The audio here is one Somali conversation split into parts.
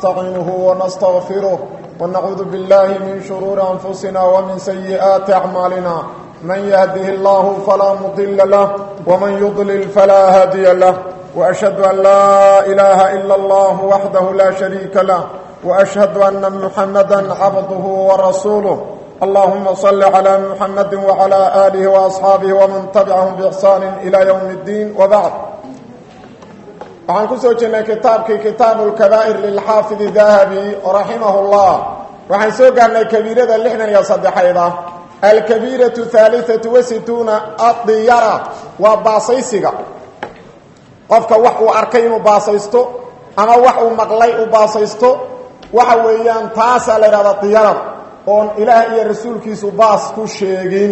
ونستعينه ونستغفره ونعوذ بالله من شرور أنفسنا ومن سيئات أعمالنا من يهده الله فلا مضل له ومن يضلل فلا هادي له وأشهد أن لا إله إلا الله وحده لا شريك له وأشهد أن محمدا عبده ورسوله اللهم صل على محمد وعلى آله وأصحابه ومن تبعهم بإحسان إلى يوم الدين وبعد waxaan ku soo jirnay kitaabul kabaa'ir lil haafid dhahabi rahimahullah waxaan soo gaarnay kabiirada 63 al kabiiratu 63 ad-diyara wa baasaysiga qofka wax uu arkay inuu baasaysto ama wax uu maqlay uu baasaysto waxa weeyaan taas la yiraahdo diyara oo ilaahay iyo rasuulkiisu baas ku sheegin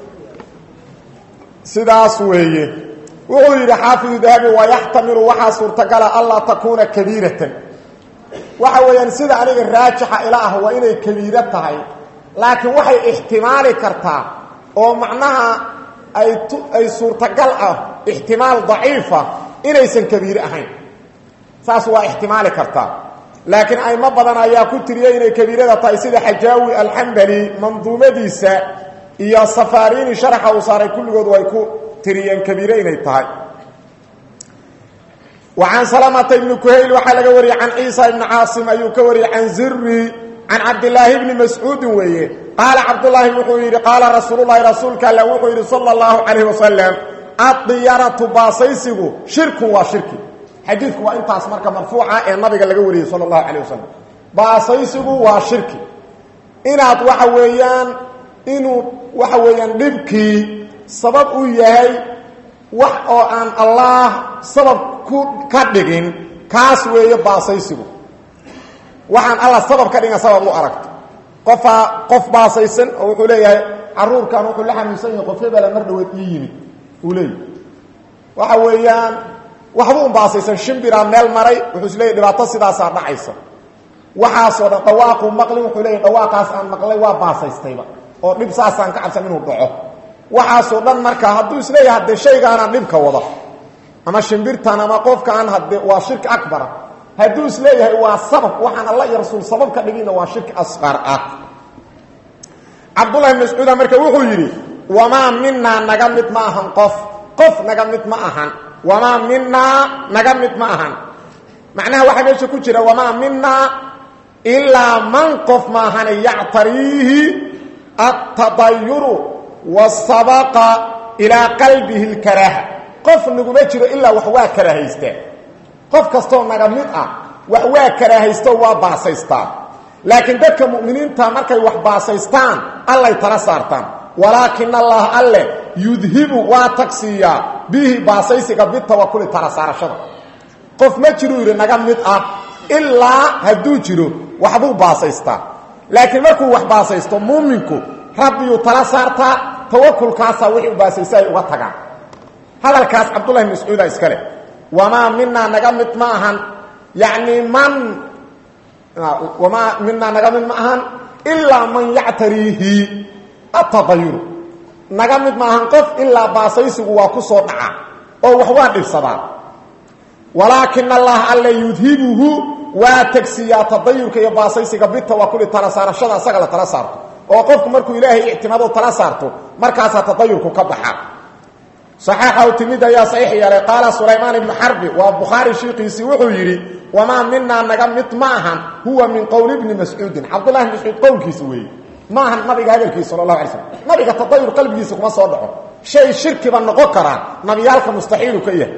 sidaas weeye wuxuu yiri xaafid dahabi wa yahtamilu waxa suurtagala alla takuuna kabiiratan waxa weeyaan sida aniga raajixa ilaah waa inay kabiira tahay laakiin waxay ihtimaali kartaa oo macnaha ay suurtagal ah ihtimaal dha'ifa inaysan kabiir ahayn saas waa ihtimaali kartaa laakiin ay ma badan ayaa ku tiriyay inay kabiirada tahay sida Hajaawi al-Hanbali manduumadiisa iyo Safarini sharxa uu saaray kulligood way ku تريان كبيرين ايتهاي وعن سلامة بن كهيل وحلق وري عن عيسى بن عاصم أيوك وري عن زري عن عبد الله بن مسعود ويه قال عبد الله بن حوير قال رسول الله رسولك الله صلى الله عليه وسلم الطيارة باصيسه شرك وشرك حديثك وانت اسمرك مرفوعة النبي قال وري صلى الله عليه وسلم باصيسه وشرك إنات وحويان لبكي sabab uu yahay wax oo aan Allah sabab ku ka dhigin kaas weeye baasaysigu waxaan Allah sabab ka dhigin sabab u aragto qof baasaysan oo wuxuu leeyahay caruurkan wuxuu la xanuunsan yahay qof hebel mar dhaweed yimid uu leeyahay waxa weeyaan waxba uu baasaysan shimbira meel maray wuxuu isleeyahay dhibaato sidaas ah dhacaysa waxa soo dhawaaqo maqlin wuxuu leeyahay dhawaaqaas aan maqlay waa baasaystayba oo dhib saasaan ka cabsan inuu dhaco waxa soo dhan marka haduu isleeyahay hadee shaygaana dhibka wada ama shimbirtan ama qofkaan hadee waa shirk akbar haduu isleeyahay waa sabab waxaan Allah iyo rasuul sabab ka dhigina waa shirk asghar ah Abdullah ibn Mas'ud marka wuxuu yiri wama minna nagamit ma ahan qof nagamit ma ahan wama minna nagamit ma ahan macnaha waxa meesha ku jira wama minna illa man qof ma ahan ya'tarihi at-tadayyuru والسبق الى قلبه الكراهه قف نغما جيرو الا وحوا كراهيسته قف كاستو نغميد وحوا كراهيسته وا باسيستا لكن دك مؤمنين تا markay wax baasaystaan Allah ay tara saartaan walakin Allah alle yudhibu wa taksiya bihi baasaysiga bi tawakkul tara saarashada qof ma jiro ire nagamid illa haduu jiro waxbu baasaystaa laakiin markuu wax baasaysto muuminku rabbi tara saartaa توكل كاسا وحي باسيساي uga taga hadalkaas Abdullah ibn Mas'ud iskale wama minna nagamit maahan yani wama minna nagamit maahan illa man ya'tarihi at-tadayyur nagamit maahan qof illa baasaysigu waa ku soo dhaca oo wax waa dhibsadaan walakin Allah alla yudhibuhu wa taksiyat tadayyurka iyo baasaysiga bit tawakkul tara saarashada asaga la tara saarto oo qofku markuu ilaahay ictimaado tala saarto markaas tadayurku ka baxa saxiixa timida ya sahih ya qala Sulaiman ibn Harbi wa Bukhari shiiqiisi wuxuu yiri wama minna nagamit maahan huwa min qawl ibn Mas'ud Abdullah ibn Mas'ud qowlkiisa weey maahan nabiga hadalkiisa sallallahu alayhi wasallam nabiga tadayur qalbigiisa kuma soo dhaco shay shirki ba noqon kara nabiyalka mustahiil ka yahay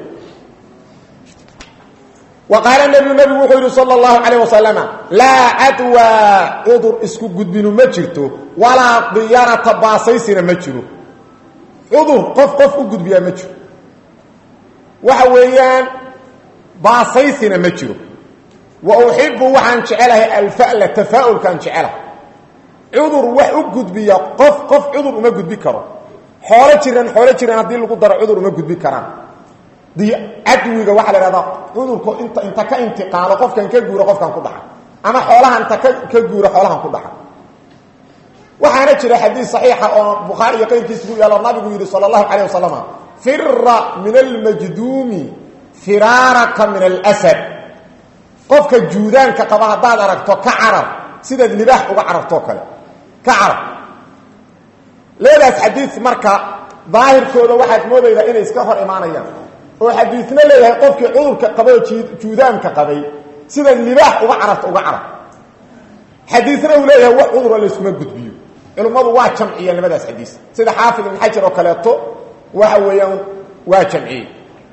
وقال النبي وحده صلى الله عليه وسلم لا عدوى عذر اسكو غدبينو ما جرتو ولا ضياره بااسيسنا ما جرو عذر قف غدبيا ما جرو waxa weeyaan baasaysiina ma jiro wa uhibbu waxaan jecelahay al-fa'la tafaa'ul kan jecelahay عذر wax u gudbiya qof عذر uma gudbi karo xoolo jiran hadii lagu daro عذر uma gudbi karaan دي عدويga waxa la yiraahdaa cudurku inta ka intiqaalo qofkan ka guuro qofkan ku dhaxa ama xoolaha inta ka guuro xoolahan ku dhaxa waxaana jira xadiis saxiix ah oo Bukhari iyo qeyrkiisu yaalo nabigu yiri sallallahu alayhi wasallam firra min al-majdumi firaraka min al-asad qofka juudaanka qaba hadaad aragto ka carab sida libaax uga carabto kale ka carab leedaas xadiis marka daahirkooda waxaad moodaydaa inay iska hor imaanayaan oo xadiisna leeyahay qofkii cudurka qaba juudaanka qabay sida libaax uga carabto uga carab xadiisna uu leeyahay wax cudur la isma gudbiyo culimadu waa jamciyeen labadaas xadiis sida xaafid ibn xajar oo kaleeto waxa weeyaan waa jamciyey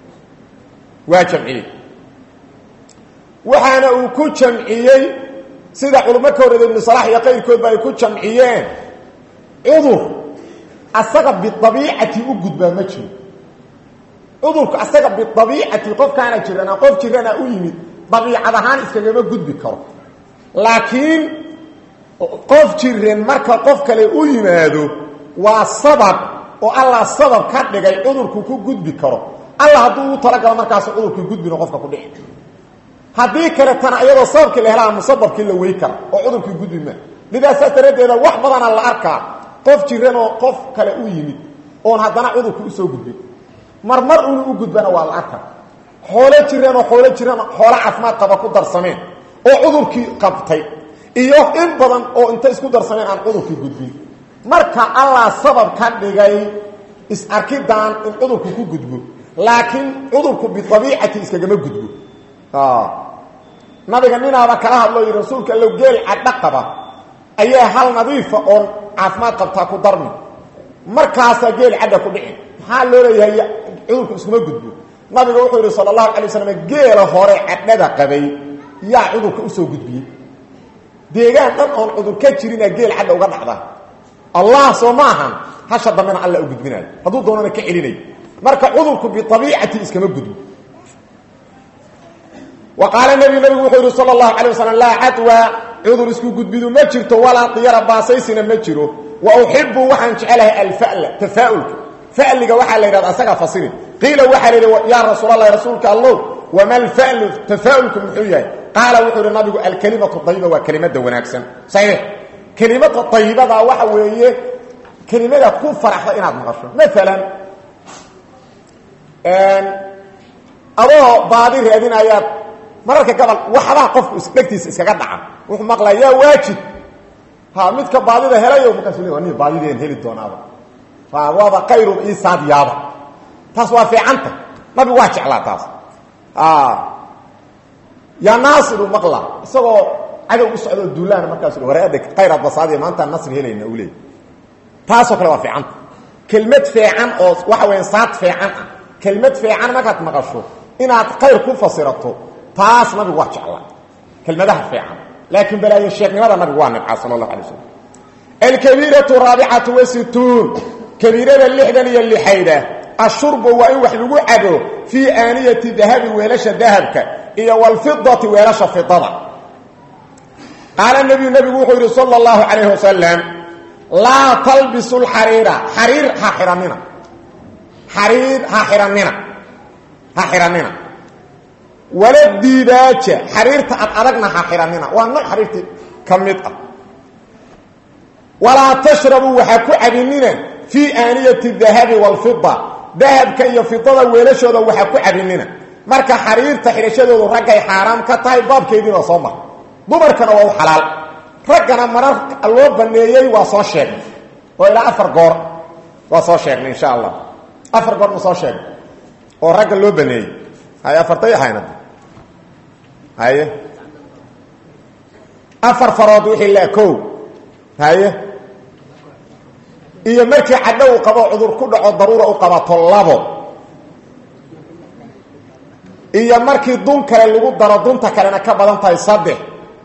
waxaana uu ku jamciyey sida culimo ka horreeyay ibn salaah iyo qayrkoodba ay ku jamciyeen cudur asaga bidabiicati u gudbaa ma jiro cudurku asaga bidabiicati qofkaana jirana qof jirana u yimid dabiicad ahaan iskagama gudbi karo laakiin qof jiran marka qof kale u yimaado waa sabab oo Allah sabab ka dhigay cudurku ku gudbi karo Allah hadduu u talagalo markaas cudurku gudbino qofka ku dhici haddii kale tan ayadoo sababkii la helaa musababkii la wey kara oo cudurkii gudbi ma lidaas daradeeda wax badan la arkaa qof jiran oo qof kale u yimid oon haddana cudurku u soo gudbin marmar uu u gudbana waa la arkaa xoolo jiran xoolo caafimaad qaba ku darsameen oo cudurkii qabtay iyo in badan oo inta isku darsameen aan cudurkii gudbin marka Allah sabab ka dhigay is arkidan in cudurku ku gudbo laakiin cudurku bi tabiicati iskagama gudbo nabiga ninaaba kala hadlay rasuulka loo geel cadda qaba ayaa hal nadiifa oo caafimaad qabta ku darmi markaas geel cadda ku dhicin maxaa loo leeyahay cudurku iskuma gudbo nabiga wuxuu yiri sallallahu alayhi wasallam geel hore caddada qabay yaa cudurka u soo gudbiyay deegaan dhan oon cudur ka jirin geel cadda uga dhacda Allah soo maahan hasha damana alla u gudbinayo haduu doonana ka celinay marka cudurku bi tabiicati iskama gudbo وقال النبي وحده صلى الله عليه وسلم لا عدوى عذر اسكو غدبيدو ما جيرتو ولا طيره باسيسنا ما جيرو واحب وحن جعلها الفعل تفاؤل فعلك waxa la yiraahdaa asaga fasiri qila waxa la yiraahdaa ya rasuul rasuulka allah wama alfa'l tafa'ulkum huwa qala wuxuu nabigu alkalimatu tayyiba wa kalimatu wanaagsan sayid kalimatu tayyibada waxa weeye kalimada ku faraxda inaad maqasho mesela abo baadi raadinayaad mararka gabal waxba qofku isdhagtiisa iskaga dhaca wuxuu maqlayaa waajib ha midka baadida helayo markaas uu leeyahay baadideen heli doonaaba fa wada khayru isaad yaaba taas waa fiicanta nabi waa jeclaa taas ya naasiru maqla isagoo cadow u socdo duulaan markaas uu horeeyay khayr basaadiya maanta nasr helayna uu leeyahay taas oo kale waa fiicanta kelmad fiican oo waxa weyn saad fiican kelmad fiican markaad maqasho inaad khayr ku fasirato taas nabi waa jeclaa kelmadaha fiican laakiin balaayo sheeknimada nabi waa nabi sallallahu alayhi wasallam al-kabiratu rabi'atu wa sittun kabirada lixdan iyo lixayda ashurbu wa in wax lagu cabo fi aaniyati dhahabi weelasha dhahabka iyo wal fiddati weelasha fiddada qala nabi wuxuu yiri sallallahu alayhi wasallam la talbisu al-harira harir ha xiranina wala diibaaja xariirta adagna ha xiranina waa nooc xariirti kamid ah wala tashrabu waxa ku cabinina fi aaniyati dhahabi wal fidda dahabka iyo fiddada weelashooda waxa ku cabinina marka xariirta xirashadoodu ragay xaraam ka tahay baabkeedina soo mar dumarkana waa xalaal ragana marar loo baneeyay waa soo sheegay oo ila 4 goor waa soo sheegnay insha Allah 4 goor soo sheegay oo ragga loo baneeyay hay afartay hayna haye afar farood wixii la koow haye iyo markii cadow qabo cudur ku dhaco daruura u qabato labo iyo markii dun kale lagu daro dunta kalena ka badan tahay saddex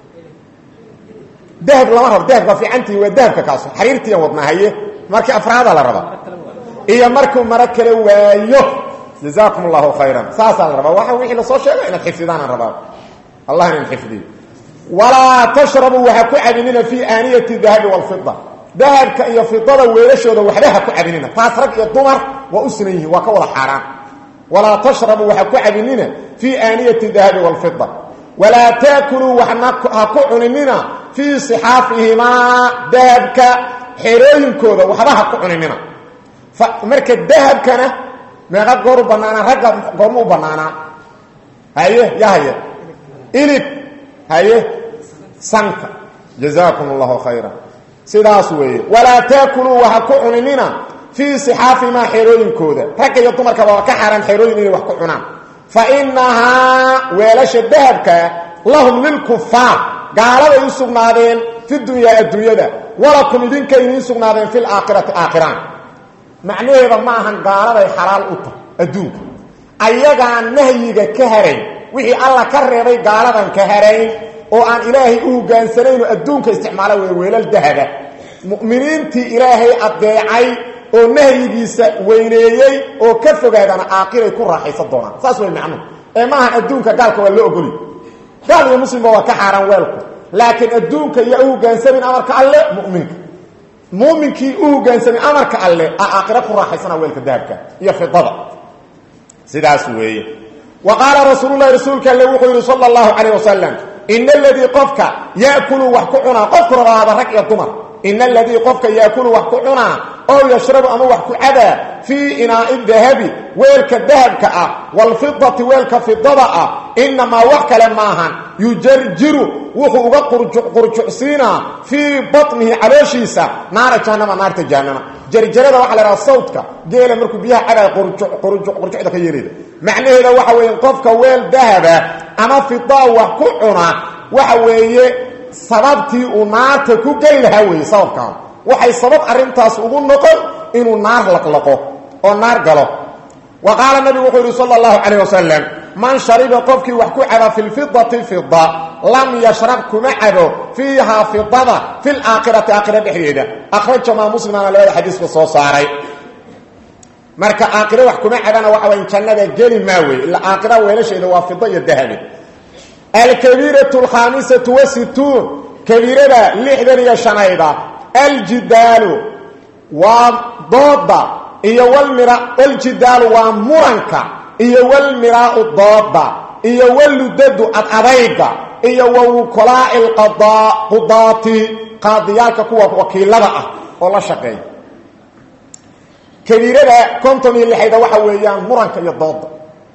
dahab lama rabo dahab fiicantii waa dahabka kaas xariirtii wadna haye markii afraada la rabo iyo markuu mara kale waayo jazakumullahu khayran saasan rabo waxa wixii la soo sheegay in xifdidaan rabo الله ان حفظي ولا تشربوا وحكو عبننا في آنية الذهب والفضة ذهب كأي فضة ويلشوده وحدها كو عبننا فاسرق الضمر وأسنيه وكوض حرام ولا تشربوا وحكو عبننا في آنية الذهب والفضة ولا تأكلوا وحكو عنننا في صحافهما ذهب كحيرين كوذا وحدها كو عنننا فمرك الذهب كان ما قد قروا بنانا رقم قرموا بنانا هايه يا هايه إلك haye sanka jazakumullahu khayran sidaas weeye wala taakulu wa hakunina fi sihafi ma xirooyinkooda rag iyo dumarka waa ka xaran xirooyin inay wax ku cunaan fa innaha weelasha dahabka lahum lil kuffar gaalada ay sugnaadeen fi dunya addunyada walakum idinka idin sugnaadeen fil aakhirati aakhiran macnaheedu ma ahan gaalada ay xalaal u tahay adduunka ayaga nahyiga ka haray wixii alla ka reebay gaaladan ka haray oo aan ilaahay u hogaansanayn adduunka isticmaala weelal dahaba mu'miniintii ilaahay adeecay oo nahyigiisa weyneeyay oo ka fogaadana aaqiray ku raaxaysan doonaan saas way macno ee ma aha adduunka gaalka waa la ogoli gaal iyo muslim waa ka xaraan weelku laakiin adduunka yaa u hoggaansamin amarka alle mu'minkii u hoggaansamin amarka alle aakhira ku raaxaysana weelka dahabka iyo fidada sidaas weeye وقال رسول الله رسولك اللي وحي صلى الله عليه وسلم إن الذي قفك يأكل وحكعنا قفك هذا ركع الضمر إن الذي قفك يأكل وحكعنا أو يشرب أما وحكعدا في إناء الذهب ويلك الذهب كأ والفضة ويلك في الضبأ إنما وحك لماهن يجرجر وحوق قرجعسينا في بطنه على شيسا نار جهنم نار جهنم جرجرده waxa la raad sawdka geela markuu biyaha cada qurjucda ka yeelida macnaheedu waxa weeye qofka weel dahaba ama fida wax ku cuna waxa weeye sababtii uu naarta ku gali lahaa weeye sababka waxay sabab arintaas ugu noqon inuu naar laqlaqo oo naar galo وقال النبي صلى الله عليه وسلم من شرب قفك وحكو عبا في الفضة الفضة لم يشرب كمعبه فيها فضة في الآخرة آخرة بحريدة أخرج ما مسلم على هذا الحديث بالصوصاري مركا آخرة وحكو معبنا وحوين كان جيل ماوي الآخرة ويلش إذا وفضة الذهبي الكبيرة الخامسة والستون كبيرة لحذر يشنايدة الجدال وضوضة iyo wal jidaal waa muranka iyo wal miraa'u doodda iyo waludadu adayga iyo wawqala'il qadaati qaadiyalka kuwa wakiilada ah oo la shaqeeyo kabiirada konton iyo lixda waxa weeyaan muranka iyo doodda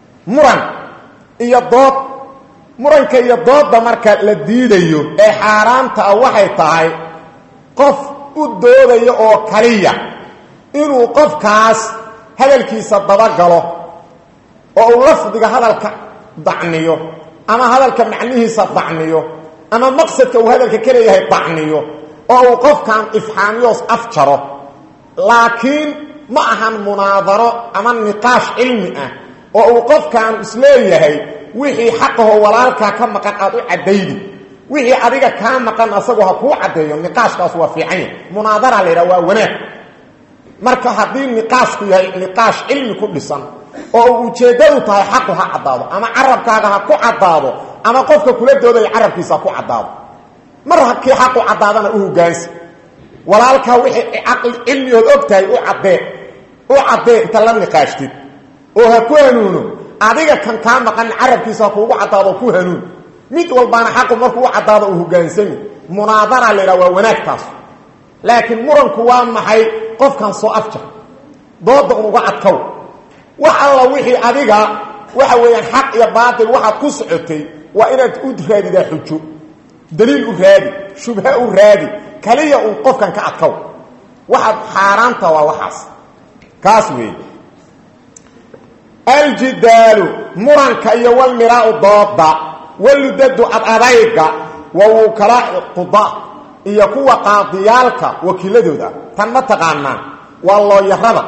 muranka iyo doodda marka la diidayo ee xaaraanta waxay tahay qof u doodayo oo kaliya inuu qofkaas hadalkiisa daba galo oo uu lafdiga hadalka dacniyo ama hadalka macnihiisa dacniyo ama maqsadka uu hadalka ka leeyahay dacniyo oo uu qofkan ifhaamiyo afjaro laakiin ma ahan munaadaro ama niqaash cilmi ah oo uu qofkan isleeyahay wixii xaqaho walaalka ka maqan aad u cadaydi wixii adiga ka maqan asagoo ha ku cadeeyo niqaashkaas waa fiican munaadara leeyahay waa wanaag marka hadii niqaashku yahay niqaash cilmi ku dhisan oo ujeedadu tahay xaqu ha cadaado ama carabkaaga ha ku cadaado ama qofka kula dooday carabkiisa ku cadaado mar hakii xaqu cadaadana uu gaansi walaalka wixii aqal cilmi oo ogtahay u cadee inta la niqaashtid oo ha ku hanuuno adiga kan ka maqan carabkiisa kuugu cadaado ku hanuun mid walbaana xaqu markuu cadaado uu gaansan munaadara leeyahay waa wanaagtaas laakiin muranku waa maxay qofkan soo afjar dooda uga adkow wax alla wixii adiga waxa weeyaan xaq iyo baatil waxa ku socotay waa inaad u raadidaa xujo daliil u raadi shubha u raadi kaliya uu qofkan ka adkow waxa xaaraanta waa waxaas kaas weey aljidalu muranka iyo wal miraa'u dooda waludadu adayga wa wukalaa'u qudaa iyo kuwa qaadiyaalka wakiiladooda tan ma taqaanaa waa loo yarada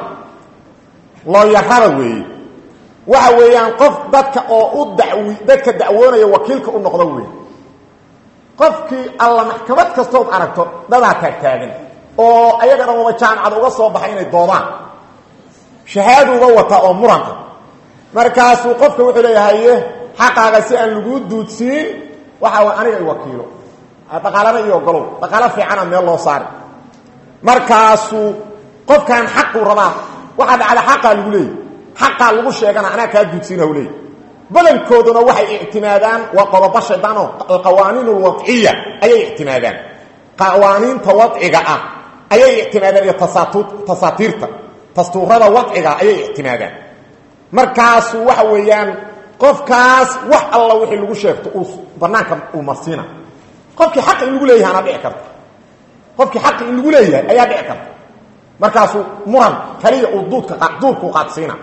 weeye waxa weeyaan qof dadka oo u dadka dacwoonaya wakiilka u noqdo weeye qofkii alla maxkamad kastood aragto dadaa taagan oo ayagana uma jaamacad uga soo baxay inay doodaan shahaado uga wata oo muranka markaasuu qofka wuxuu leeyahay xaqaaga si aan lagu duudsiin waxa aniga ay wakiilo dhaqaalada iyo golow dhaqaala fiican meel loo saar markaasuu qofkan xaq u rabaa waxa dhacda xaq lagu leeyahay xaq lagu sheegana ana ka duudsiina u leeyahay badankooduna waxay ictimaadaan waa qodobo shaydaan oo qawaaniin wadciya ayay ictimaadaan qawaaniin tawadciga ah ayay ictimaadaan iyo tasaatiirta dastuurada wadciga ayay ictimaadaan markaasuu waxa weeyaan qofkaas wax alla wixii lagu sheegto uu banaanka uu marsiina qofkii xaq in lagu leeyahay ana dhici karta qofkii xaq in lagu leeyahay ayaa dhici karta markaas muran kaliya uu duudku qaadsiina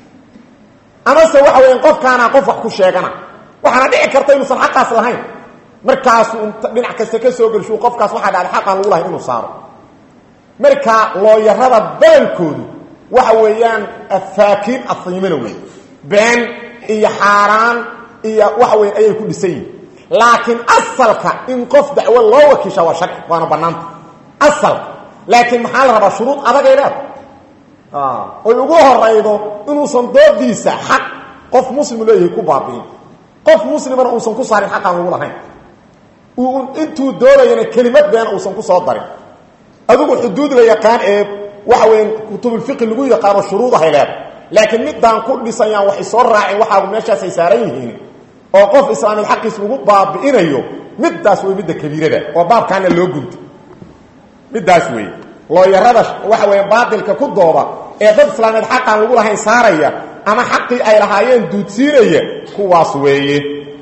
ama se waxa weyn qofkaana qof wax ku sheegana waxana dhici karta inuu san xaqaas lahayn markaas dhinac kasta ka soo galsho qofkaas waxa dhacay xaq aan lagu lahayn inuu saaro marka loo yarada balankoodu waxa weeyaan afaakiin afiimana weey been iyo xaraan iyo waxa weyn ayay ku dhisay laakiin asalka in qof dacwo loo wakiisha waa shaq waana banaanta asal laakiin maxaa la rabaa shuruud adag ay leedahay oo ugu horeydo inuu san doodiisa xaq qof muslim leeyahay ku baabiin qof muslimana uu san ku saarin xaq aan ugu lahayn uu intuu doonayna kelimad been uu san ku soo darin adigu xuduud la yaqaan ee waxa weyn kutubul fiqh lagu yaqaan shuruud ay leedahay laakiin midaan ku dhisayaan wax soo raacay waxa meeshaas ay saaran yihiin oo qof islaamid xaqiis lagu baabiinayo midaas way midda kabiirada oo baabkaana loo gunto midaas way loo yarada waxa weyn baadilka ku dooba ee dad islaamid xaqan lagu lahayn saaraya ama xaqi ay lahaayeen duudsiinaya kuwaas weeye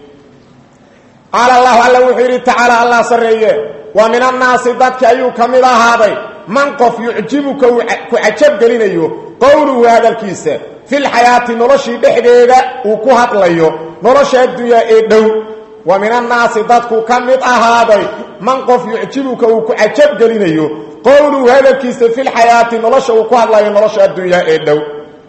qala allah alla wuxuu ta'ala allah sareeye wa min an-nas dadka ayuu kamid ahaaday man qof yu'jibuka ku ajab galinayo qawluhu hadalkiisa fil hayati noloshii dhexdeeda uu ku hadlayo nolosha adduunyaa ee dhow wa min an-nas dadku kamid ahaaday man qof yu'jibuka uu ku ajab galinayo qawluhu hadalkiisa fil hayati nolosha uu ku hadlayo nolosha adduunyaa ee dhow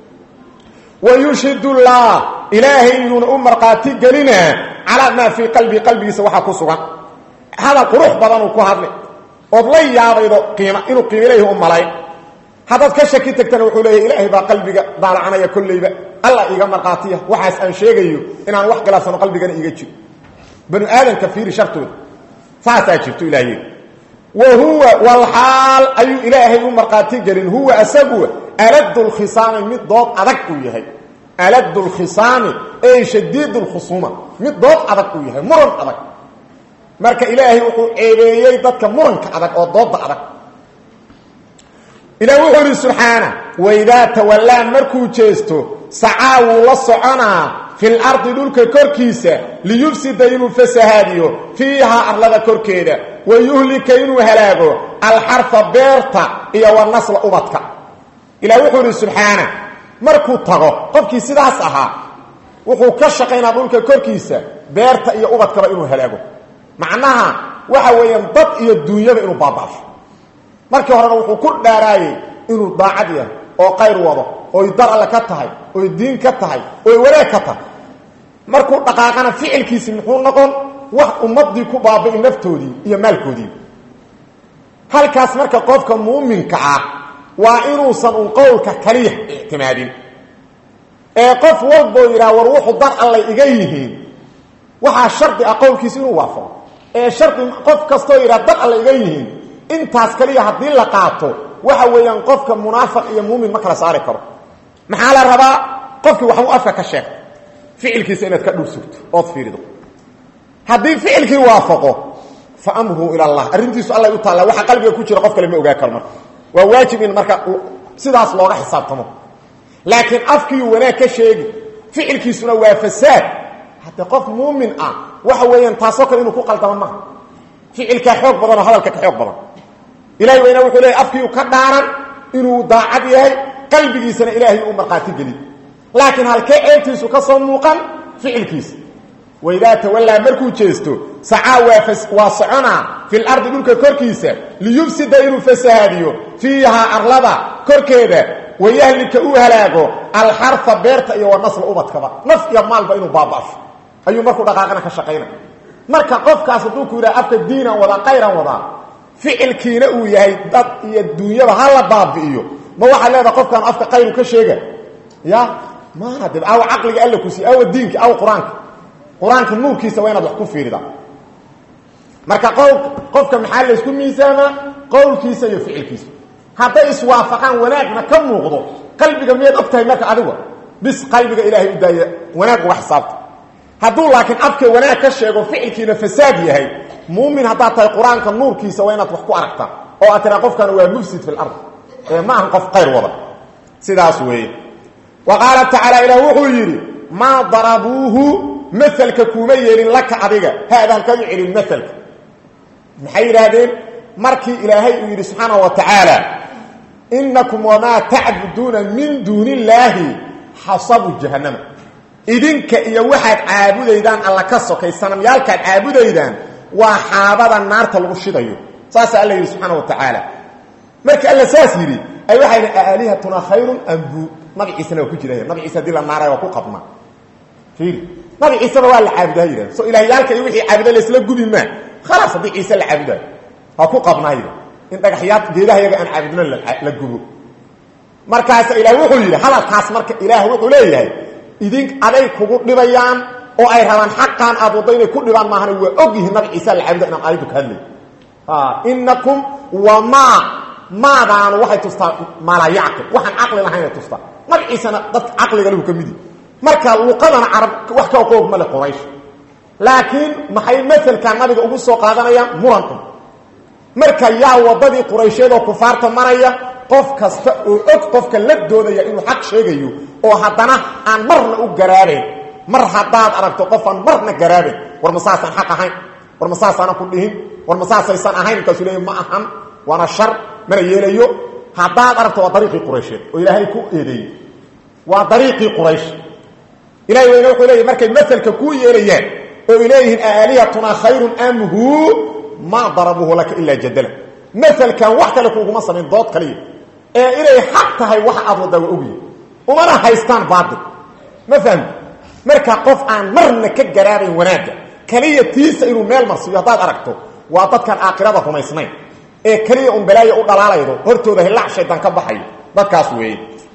wa yushhidu allah ilaahi inuu umarqaati galina ala ma fi qalbigiisa waxa ku sugan hada qurux badan uu ku hadlay oo la yaabaydo qiimo inuu qiimeeyo umalay hadad ka shaki tagtana wuxuu leeyahay ilaahi ba qalbiga daalacanaya kullayba alla iga marqaatiya waxaas aan sheegayo inaan wax galaasano qalbigana iga jiro banu aadan kafiiri shartood faasa jirto ilaahi wa huwa wal hal ayu ilaahi umarqaati galin huwa asagu aladul khisam mid dood adag uu yahay aladul khisam ay shadidul khusuma mid dood adag uu yahay muran adag marka ilaahi wuxuu eedeeyay dadka muranka adag oo doodda adag ilaahi wuxuu subhana wa idha tawalla markuu jeesto sa'awu la socona fil ardi dulka korkiisa liyufsida inuu fasahadiyo fiha arlada korkeeda wa yuhlika inuu halaago al harfa beerta iyo wa nasl ubadka ilaahi wuxuu subhana markuu tago qofkii sidaas ahaa wuxuu ka shaqeynaa dulka korkiisa beerta iyo ubadka inuu halaago macnaha waxa weeyaan dad iyo duunyada inuu baabaasho markii horena wuxuu ku dhaaraayay inuu daacad yahay oo qayr wado oo dar alla ka tahay oo diin ka tahay oo wanaag ka tahay markuu dhaqaaqana ficilkiisa muxuu noqon wax ummadii ku baabay naftoodii iyo maalkoodii halkaas marka qofka muuminka ah waa inuu san qowlka kaliya ihtimaadin ee qof walbo yiraahdo war wuxuu dar alla iga yihiin waxa shardi qowlkiisa inuu waafaqo ee shardi qof kasto yiraahdo dar alla iga yihiin intaas kaliya hadii la qaato waxa weeyaan qofka munaafiq iyo muumin ma kala saari karo maxaa la rabaa qofkii waxa uu afka ka sheeg ficilkiisa inaad ka dhursugto oo fiirido hadii ficilkii waafaqo fa amruhu ila allah arintiisu allah ta'ala waxa qalbiga ku jira qof kale ma ogaa karo marka waa waajib in marka sidaas looga xisaabtamo laakiin afkii wanaag ka sheegi ficilkiisuna waa fasaad hatta qof muumin ah waxa weeyaan taasoo kale inuu ku qaldamo ma ficilka xoog badan oo hadalka ka xoog badan ilaahay wayna wuxuu leeyahay afkii ka dhaaran inuu daacad yahay qalbigiisana ilaahay uu marqaati gali laakiin halkee eeltiisu ka soo muuqan ficilkiisa wayda tawalla markuu jeesto sa'a wa sa'ana fil ardi dulka korkiisa liyufsida inuu fasahadiyo fiha arlada korkeeda wayahlika uu halaago al harfa beerta iyo nasl ubadkaba naf iyo maalba inuu baabaasho ayuu markuu dhaqaaqana ka shaqeynaa marka qofkaas uu ku yiraahdo afka diina wada qayran wada ficilkiina uu yahay dad iyo duunyada hala baabiyo ma waxa leedahay qofkan afka qayru ka sheega ya ma hadib aw aqliga alla ku si aw diinka aw quraanka nuurkiisa waa inaad wax ku fiirida marka qofka maxaa la isku miisaama qowlkiisa iyo ficilkiisa hadday iswaafaqaan wanaagna ka muuqdo qalbiga meed ogtahay marka adigu bis qalbiga ilaahay u daaya wanaag wax xisaabta hadduu laakiin afka wanaag ka sheego ficilkiina fasaad yahay muumin haddaa tahay quraanka nuurkiisa waa inaad wax ku aragtaa oo aad tiraa qofkan waa mufsid fil ard ma ahan qof qayr wada sidaas weeye وقال تعالى إلى وحيري ما ضربوه مثلك كوما يلين لك adiga هذا halka يلين مثلك maxay yiraahdeen markii ilaahay uu yiri subhanahu wa ta'ala innakum wama ta'buduna min dunillahi hasabu jahannam idinka iyo waxaad caabudaydaan alla ka sokay sanamyaalka caabudaydaan waa xaabada naarta lagu shidayo saas alla yiri subhanahu wa ta'ala markii alla saas yiri ay waxay aalihatuna khayrun ambu magaciisana ku jiray magaciisa dil naaray waa ku qabna fiir magaciisa waa la caabudaayeen soo ilaahayalka iyo wixii caabuday la isla gubi ma خلاص دي عيسى العبد هاكو قبنايد ان دغخيات جيدها يغا ان عبدنا لا غبو markaas ilaahay wuxuu yiri halkaas marka ilaahay wuxuu leeyahay idin aday kugu dhibayaan oo ay rabaan xaqan abuudayna ku dhibaan maahan waa ogyihiin nabi ciise al-abd inaan aydu ka hadlay innakum wa ma daan waxay tustaa mala yaqul waxan aqli lahayn tustaa nabi ciise dad aqliga lahu kamidi marka luqadan arab wax ka qoog ma la quraysh laakiin maxay midalka nabiga ugu soo qaadanaya muranku marka yaa wadadii quraysheed oo kufaarta maraya qof kasta oo og qofka la doodaya inuu xaq sheegayo oo haddana aan marna u garaabeen mar hadaad aragto qof aan marna garaabeen war masaasan xaq ahayn war masaasan ku dhihin war masaasaysan ahayn ka sulay ma ahan wana shar mana yeelayo hadaad aragto waa dariiqi quraysheed oo ilaahay ku eedeeyay waa dariiqi quraysh ilaahay wuxuu leeyahay markay midalka ku yeelayaan وإليه آلهتنا خير أم هو ما ضربوه لك إلا جدلا مثل كان وحكا لكم مصر من ضوط قليل إليه حتى هاي واحد أضرد وأبي ومانا هايستان بعض مثلا مركا قف عن مرنا كالجراري ونادى كلية تيسئلوا ميل مرسيطات أركتو وأعطت كان آقرابكم يسنين كلية بلاي أقول على يدو هرتو ذا هلا شيطان كبحي بكاسوي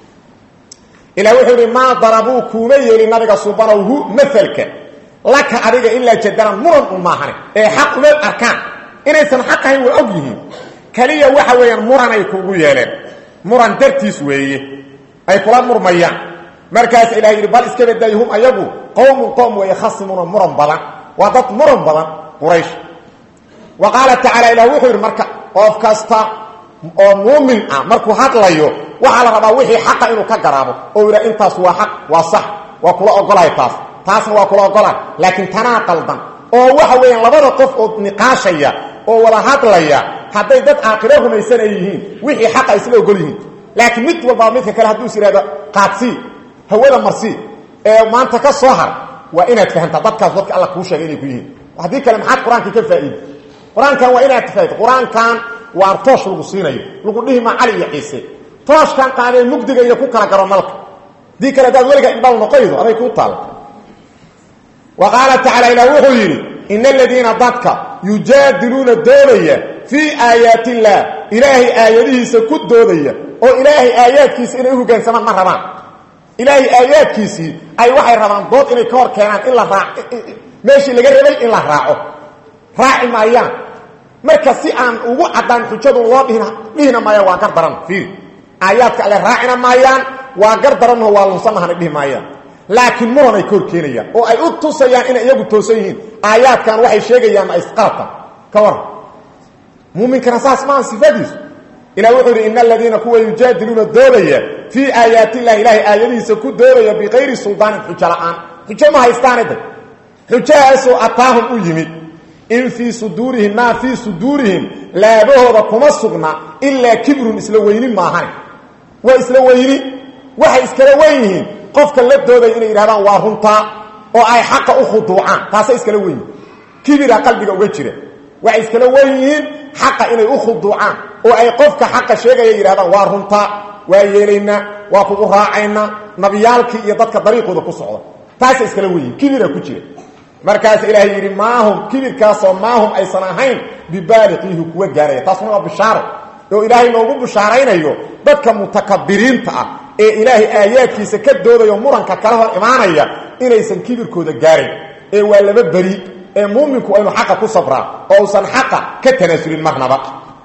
إلى وحيد ما ضربوه كومي لنبغى سبحانه مثلك لك أريد إلا جدلا مرن أماهن حق من الأركان إن يسن حقه وأبيه كلية وحويا مرن يكوغو يالين مرن درتيس ويه أي قرآن مرميان مركز إلهي بل إسكبت دايهم أيبو قوم ويخصمون مرن بلا وضط مرن بلا قريش وقال تعالى إلى وحير مركز أفكاستا ومؤمن مركو حق لأيو وعلى ربا وحي حق إنو كقرابو وإذا إنتاس وحق وصح وكلا أقلها يتاس taasna waa kula ogolaan laakiin tanaa qaldan oo waxa weeyaan labada qof oo niqaashaya oo wada hadlaya haday dad aakhiro rumaysan ay yihiin wixii xaq ay isla ogol yihiin laakiin mid walba midka kale haduu siraado qaadsi hawada marsi ee maanta ka soo har waa inaad fahantaa dadkaas dadka Allah ku sheegay inay ku yihiin hadii kale maxad quraanka ka faa'iido quraankan waa inaad fahantaa quraankan waa toosh lagu siinayo lagu dhihi ma cali iyo ciise tooshkan qaaday mugdiga iyo ku kala garo malka dii kale dad waliga indhaw noqoydo aday ku taal وقال تعالى إلى وحير إن الذين ضدك يجادلون الدولية في آيات الله إلهي آياته سكت دولية أو إلهي آيات كيسي إنه كان سمان مرمان إلهي آيات كيسي أي وحي رمان ضد إنه كور كانان إلا راع ماشي لقرر لي إلا راعه راعي ما أيام مركزي أن وعدان حجاد الله بهنا ما يواقر دران فيه آيات على راعنا ما أيام واقر دران هو المصنحة به ما أيام laakiin muran ay kor keenayaan oo ay u tusayaan in iyagu toosan yihiin aayadkan waxay sheegayaan isqaata ka war muuminkana saas ma sifadiis ila wuxuu innal ladina kuwa yujadiluna doolaya fi ayati llahi ilahi ayadiisa ku doolaya bi qeyri sultaan xujalaan xujama haystaanada xujaasu ataahum u yimid in fi sudurihim ma fi sudurihim la bahooda kuma sugna illa kibrun isla weynin maahan wa isla weyni waxa iskala weyniin qofka la dooday inay yiraahdaan waa runta oo ay xaq u khuduucaan taas iskala weyn kibira qalbiga uga jira waxa iskala weyn xaq inay u khuduucaan oo ay qofka xaq sheegay yiraahdaan waa runta waa yeelayna waa kugu raacayna nabiyaalkii iyo dadka dariiqooda ku socda taas iskala weyn kibira ku jira markaas ilaahay yiri maahum kibirkaas oo maahum ay sanahayn bibaaliqihi kuwa gaaray taas waa bishaaro oo ilaahay noogu bishaaraynayo dadka mutakabbiriinta ah ee ilaahay aayaadkiisa ka doodayo muranka kala hor imaanaya inaysan kibirkooda gaarin ee waa laba bari ee muuminku inuu xaq ku sabraa oo uusan xaq ka tanaasulin marnaba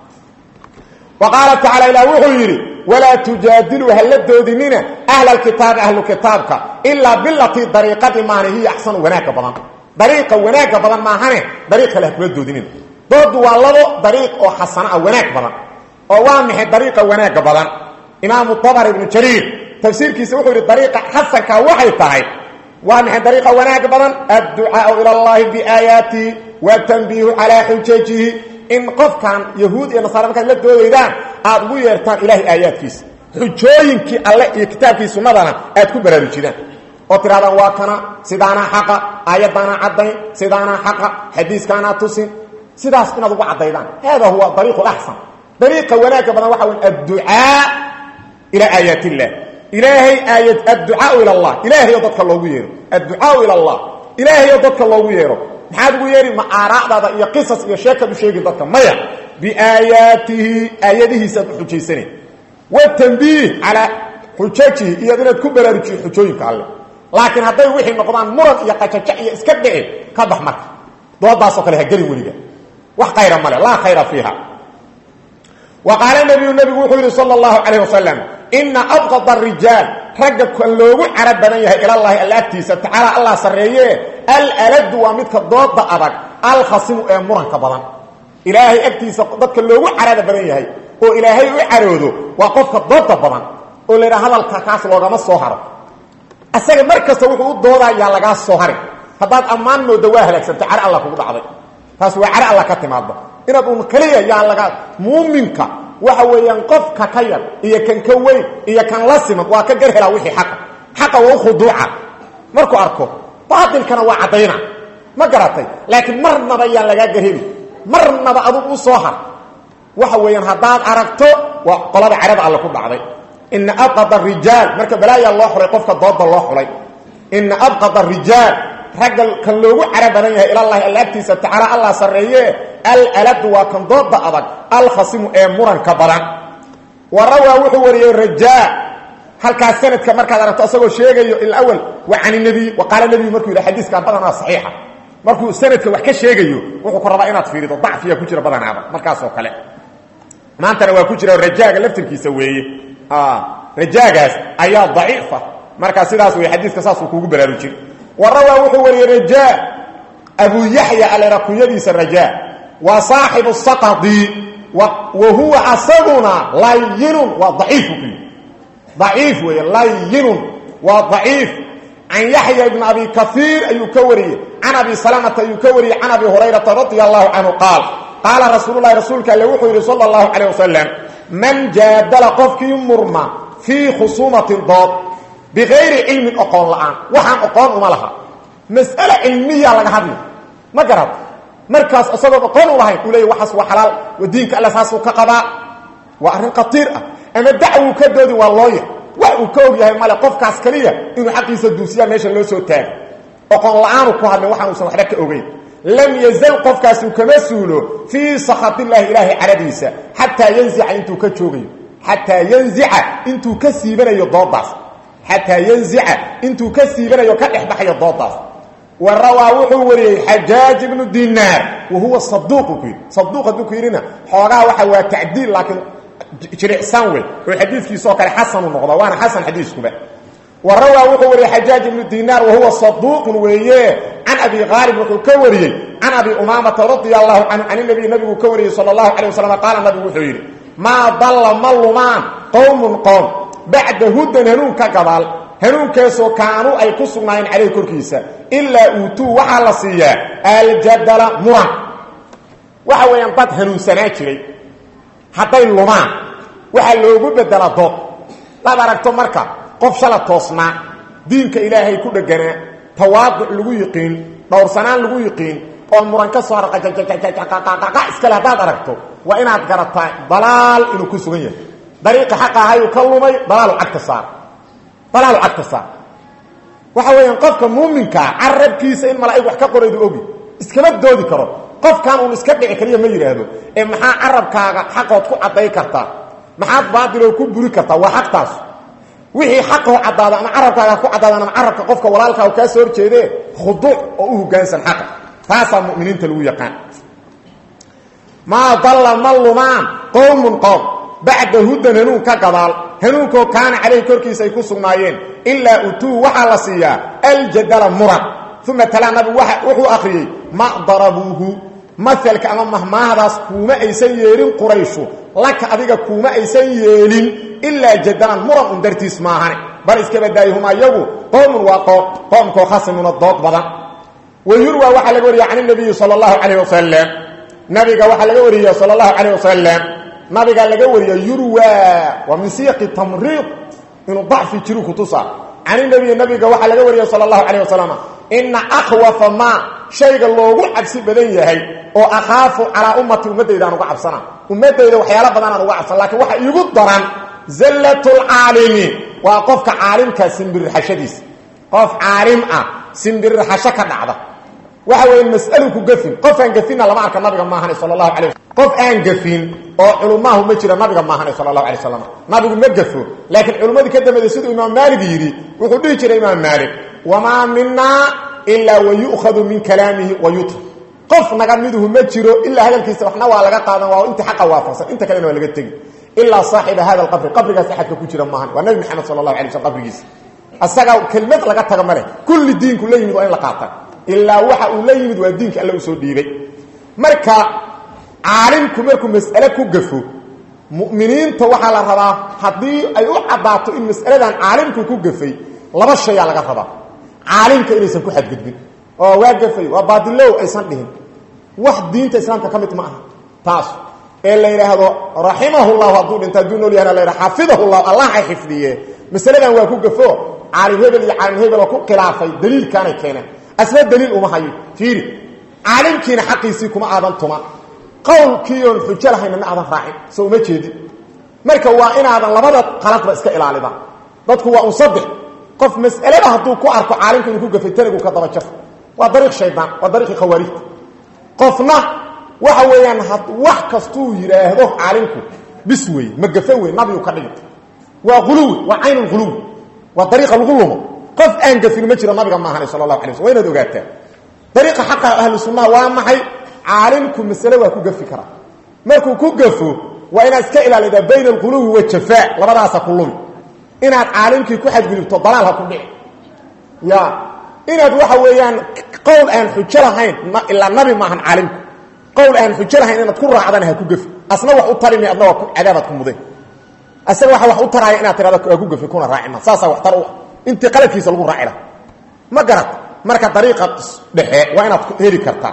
وقال تعالى إلى وحيري ولا تجادلوا هل دودنين أهل الكتاب أهل كتابك إلا بالتي طريقة ما هي أحسن وناك بدن طريقة وناك بدن ما هي طريقة له دودنين ضد والله طريق أو حسن أو وناك بدن أو وامح طريقة وناك بدن إمام الطبري بن جرير تفسير كيس وحيري طريقة حسن كوحي طاعي ومن طريقة وناك بدن الدعاء إلى الله بآياته والتنبيه على حججه إن قف كان يهود ونصارى كان لدو إذان أدبو يرتان إلهي آيات كيس حجوينك الله كتاب كيس ومدنا أدكو برارجدان وترادا واكنا سيدانا حقا آياتنا عدين سيدانا حقا حديث كان تسين سيداس كنا ضبع عديدان هذا هو الطريق الأحسن طريقة وناك بدن وحاول الدعاء إلى آيات الله إلهي آية الدعاء إلى الله إلهي يضدك الله ويره الدعاء إلى الله إلهي يضدك الله ويره محاد ويري ما آراء هذا إيا قصص إيا شاكة بشيء يضدك مايا بآياته آياته سبب حجي والتنبيه على حجاته إيا دينا تكبر رجي حجوينك الله لكن هذا يوحي النقضان مرض إيا قجاجة إيا اسكبعي كبح مكة دواد باسوك لها قري وليقا وخير مالا لا خير فيها وقال النبي وحيري صلى الله عليه وسلم إن أبغض الرجال رجل لوغو عرب بنيه إلى الله الأكتيس تعالى الله سريه الألد ومدك الضوض أبك الخصم أمرا كبضا إلهي أكتيس ضدك لوغو عرب بنيه وإلهي عروضه وقفك الضوض بضا ولنا هذا الكاكاس لوغم الصهر أسأل مركز توقعوا الضوضة يالغا الصهر فبعد أمان ودواه لك سبتعالى الله كبضا عضي فاسوى عرى الله كتم عضي إن أبو مكلية يالغا مؤمنك وحويان قفك كيل إيا كان كوين إيا كان لسمك وكجره لا وحي حقا وخضوعا مركو أركو باطل كان وعدينا ما قرأتي لكن مرنا بيان لغا جرهبي مرنا بأضوء صوحا وحويان هداد أركتو وقلب عرب الله كب عضي إن أبقض الرجال مركب بلايا الله حري قفك الضوض الله حري إن أبقض الرجال رجل كان لوغو عربانيه الى الله الاكتيس تعالى الله سريه الالد وكان ضد ادق الخصم امرا كبران وروى وحوري الرجاء هل كان سند كمركا درت اسو شيغيو الاول وعن النبي وقال النبي مركو الحديث كان بدنا صحيحه مركو سندك wax ka sheegayo wuxuu ku rabaa inaad fiirido dacfiya ku jira badanaaba markaas oo kale maanta waa ku jira rajaaga laftirkiisa weeye rajaagaas ayaa daciifa marka sidaas way xadiiska saas uu kugu baraarujin وروى وحوري الرجاء أبو يحيى على رقيديس الرجاء وصاحب السقطي وهو أصدنا لين وضعيف ضعيف لين وضعيف عن يحيى بن أبي كثير أيكوري عن أبي سلامة أيكوري عن أبي هريرة رضي الله عنه قال رسول الله رسولك اللي صلى الله عليه وسلم من جادل قفك مرمى في خصومة الضاد بغير علم أقول الآن وحان أقول لها مسألة علمية لك هذه ما قرأت مركز أصدق أقول لها يقول لي وحس وحلال ودينك الأساس وكقضاء وأرن قطيرة أما الدعوة كدودي والله وكوب يا مالا قفك عسكرية إنه حق يسدوسيا ماشا لو سو تاج أقول الآن وكوهد وحان وصنح لك أغيب لم يزل قفك كمسوله في سخط الله إلهي عرديسة حتى ينزع انتو كتشوغي حتى ينزع انتو كسيبنا يضادس حتى ينزع انتو كسيبنا يكدح بحي الضاطاس والروى وحوري حجاج بن الدينار وهو الصدوق صدوق الذكيرنا حوغا وحا تعديل لكن شريع سانوي والحديث في سوق الحسن النقضه وانا حسن حديثكم والروى وحوري حجاج بن الدينار وهو الصدوق ويه عن ابي غالب وكوري عن ابي امامه رضي الله عنه عن النبي كوري صلى الله عليه وسلم قال النبي وحوري ما ضل ملمان قوم بعد هدى هنون كقبال هنون كيسو كانوا أي كسرناين عليه كركيسة إلا أوتوا وحال صيا الجدل مران وحاو ينطط هنون سناتري حتى اللمان وحال لوغو بدل الضوء لا باركتو مركا قف شلة توصنا دينك إلهي كل جناء تواضع لغو يقين دور سنان لغو يقين ومران كسوار اسكال هداد أركتو وإن أتقرط ضلال إنو كسرية طريق حقها هاي كلمي ضلال عكسار waxa qofka muuminka arabkiisa in malaa'ig wax ka qoraydo ogi iskama doodi karo qof kan uu iska dhici kariyo ma yiraahdo ee maxaa arabkaaga xaqood ku caday kartaa maxaad baadilo ku buri kartaa waa xaqtaas wixii xaqo cadaada ama arabkaaga ku cadaada ama arabka qofka walaalka uu ka soo horjeeday khudu oo uu gaansan xaq taasa muuminiinta lagu yaqaan ma dalla malluman qawmun qawm بعد هدى هنون كقبال هنون كان عليه كركيس يكون سغنايين إلا أتوا وحا لسيا الجدل مرد ثم تلا نبي وحو أخري ما ضربوه مثل كأما مهما هذا كوما أيسان يلين قريشو لك أبيك كوما أيسان يلين إلا جدل مرد اندرتي اسماهاني bal iska badaayhum ayagu qowmun waa qowmkoo khasimuna dood badan wayurwa waxaa laga wariya can nabiyi sala allahu calayh wasalam nabiga waxaa laga wariya sala allahu calayh wasalam nabiga laga wariya yurwa waa min siyaqi tamriid inuu dacfi jiru kutusa can nabiyi nabiga waxaa laga wariya sala allahu calayh wasalam ina akhwafa maa shayga loogu cabsi badan yahay oo akhaafu calaa ummati ummadayda aan uga cabsana ummadayda waxyaala badan aan uga cabsan laakiin waxa iigu daran zallatul caalimi waa qofka caalimka simbirxashadiisa qof caalim ah simbirxasho ka dhacda waxa weeye mas'alu ku gafin qof aan gafinna lama arka nabiga maahan sallallahu alayhi wasallam qof aan gafin oo culumahu ma jira nabiga maahan sallallahu alayhi wasallam nabigu ma gafo laakiin culimadii ka dambeeyay sidoo imaam maalik yiri wuxuu dhihi jiray imaam maalik wama minna illa wa yu'khadhu min kalamihi wa yutrak qof naga miduhu ma jiro illa hadalkiisa waxna waa laga qaadan waa inta xaq waafaqsan inta kale waa laga tagi illa saaxib hada alqabr qabriga saxadka ku jira maahan waa nabi maxamed sallallahu alayhi wasallam qabrigiisa asaga kelmad laga taga male kulli diinku la yimid waa in la qaata illa waxa uu la yimid waa diinka alla soo dhiibay marka caalimku markuu mas'ala ku gafo mu'miniinta waxa la rabaa hadii ay u cadaato in mas'aladan caalimku ku gafay laba shay laga rabaa caalimka inaysan ku xadgudbin oo waa gafay waa baadilow aysan dhihin wax diinta islaamka kamid ma aha taas ee la yiraahdo rahimahullah haduu dhinta duunol yahay la yiraahdo xafidahullah allah ay xifdiye mas'aladan waa ku gafo caalim hebel iyo caalim hebel ku khilaafay daliil kaanay keenay asla daliil uma hayo fiiri caalimkiina xaqiisi kuma aadan tuma qowlkiiyo xujalahayn ma aadan raacin soo ma jeedi marka waa inaadan labada qaladba iska ilaalida dadku waa u saddex qof mas'alada haduu ku arko caalimku inuu ku gafay tanagu ka daba jaf waa dariiq shaydaan waa dariiq khawaarij qofna waxa weeyaan wax kastuu yiraahdo caalimku bisway ma gafay way nabigu ka dhigay waa quluw waa aynul quluw waa dariiq al-quluw qof aan gafin ma jiro nabiga maahan sallallahu alayhi wasallam wayna ogaataa dariiqa xaqa ahlu sunnah waa maxay caalimku mas'ala waa ku gafi kara markuu ku gafo waa inaad iska ilaalida bayna al-quluw wa jafaa labadaas kulum inaad caalimkii ku xadgudubto dalaal ha ku dhici ya inaad waxa weeyaan qowl aan xujo lahayn illa nabi maahan caalimku qowl aan xujo lahayn inaad ku raacdana ha ku gafi asna wax u tarimi adna waa ku cadaabad ku muday asaga wax u taraaya inaad tirada ku gafi kuna raacina saasa wax tar inta qaladkiisa lagu raacila ma garad marka dariiqa dhexe waa inaad ku heli kartaa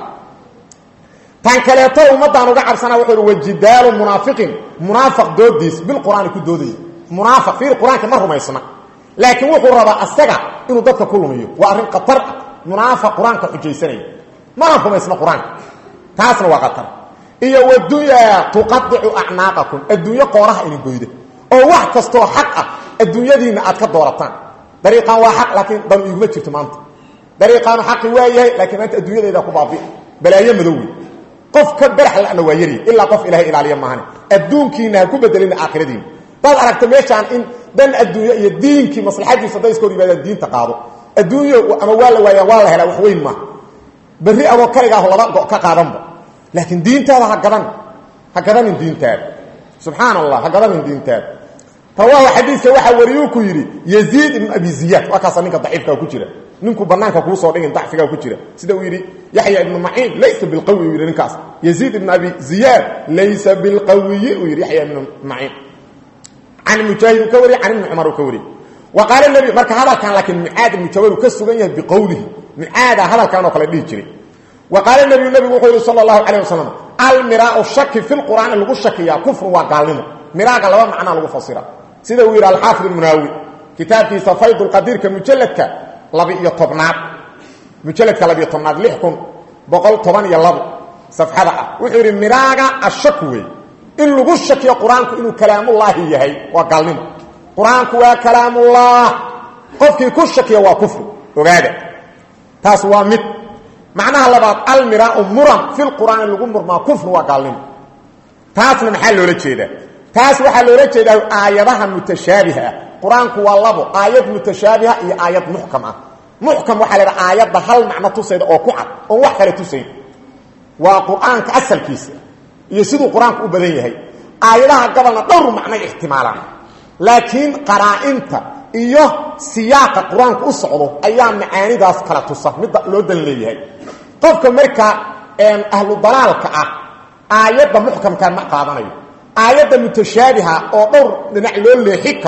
tan kaleeto ummadaan uga cabsana wuxuu wajidaalu munaafiqin munaafiq doodiis bil quraan ku doodayay munaafiq fi quraanka ma rumaysna laakiin wuxuu rabaa asaga inuu dadka ku lumiyo waa arin qatar munaafiq quraanka xujaysanay ma rumaysna quraanka taasna waa qatar iyo wadunya tuqaddu a'naqakum addunya qooraha in gooydo oo wax kasto xaq ah adduunyadiina aad ka doorataan dariiqan waa xaq laakiin dan igu ma jirto maanta dariiqan xaq waa yahay laakiin anta adduunyadeeda ku baabi balaayo madow qof ka barax la waa yari illa qof ilaahay ilaaliya maahan adduunkiina ku bedelina aakhiradiina dad aragta meeshaan in dan adduunya iyo diinki maslaxadiisa dadka iskoor yimaadaan diinta qaado adduunyo ama wala wala hela wax weyn ma bari abo kaliga laba ka qaadanba laakiin diintaada ha gadan diintaada subhanallah ha gadan diintaada رواه حديث waxa wariyo ku yiri Yazid ibn Abi Ziyad wakaas ninka daciifka ku jira ninku banaanka ku soo dhigin daciifka ku jira sida uu yiri Yahya ibn Ma'in laysa bil qawi yiri ninkaas Yazid ibn Abi Ziyad laysa bil qawi yiri Yahya ibn Ma'in عن مجاهد كوري عن عمر كوري وقال النبي marka hadalkan laakiin Mu'aad ibn Jabal ka sugan yahay biqawlihi Mu'aad hadalkan oo kala dhigi jiray وقال النبي wuxuu صلى الله عليه وسلم المراء الشك في القرآن lagu shakiya kufr waa gaalnimo miraaga laba macna lagu fasira sida uu yiraahdo al-Hafid al-Munawi kitabkiisa Fayd al-Qadir ka mujalladka 12 mujalladka 12 612 safxada wuxuu yiri miraaga ashakwi in lagu shakiyo quraanku inuu kalaamullah yahay waa galnimo quraanku waa kalaamullah qofkii ku shakiyo waa kufr ogaada taas waa mid macnaha labaad al-mira'u muram fil quraan lagu murmaa kufr waa galnimo taasna maxaa loola jeedaa taas waxa loola jeedaa aayadaha mutashaabiha quraanku waa labo aayad mutashaabiha iyo aayad muhkam ah muhkam waxa leeyahay aayadda hal macna tusayda oo ku cad oo wax kale tusay waa quraanka asalkiisa iyo sidoo quraanku u badan yahay aayadaha gabalna dhowr macna ihtimaalan laakiin qaraa'inta iyo siyaaqa quraanku u socdo ayaa macaanidaas kala tusa mid loo dan leeyahay qofka marka ahlu dalaalka ah aayadda muhkamka ma qaadanayo aayadda mutashaabiha oo dhowr dhinac loo leexi karo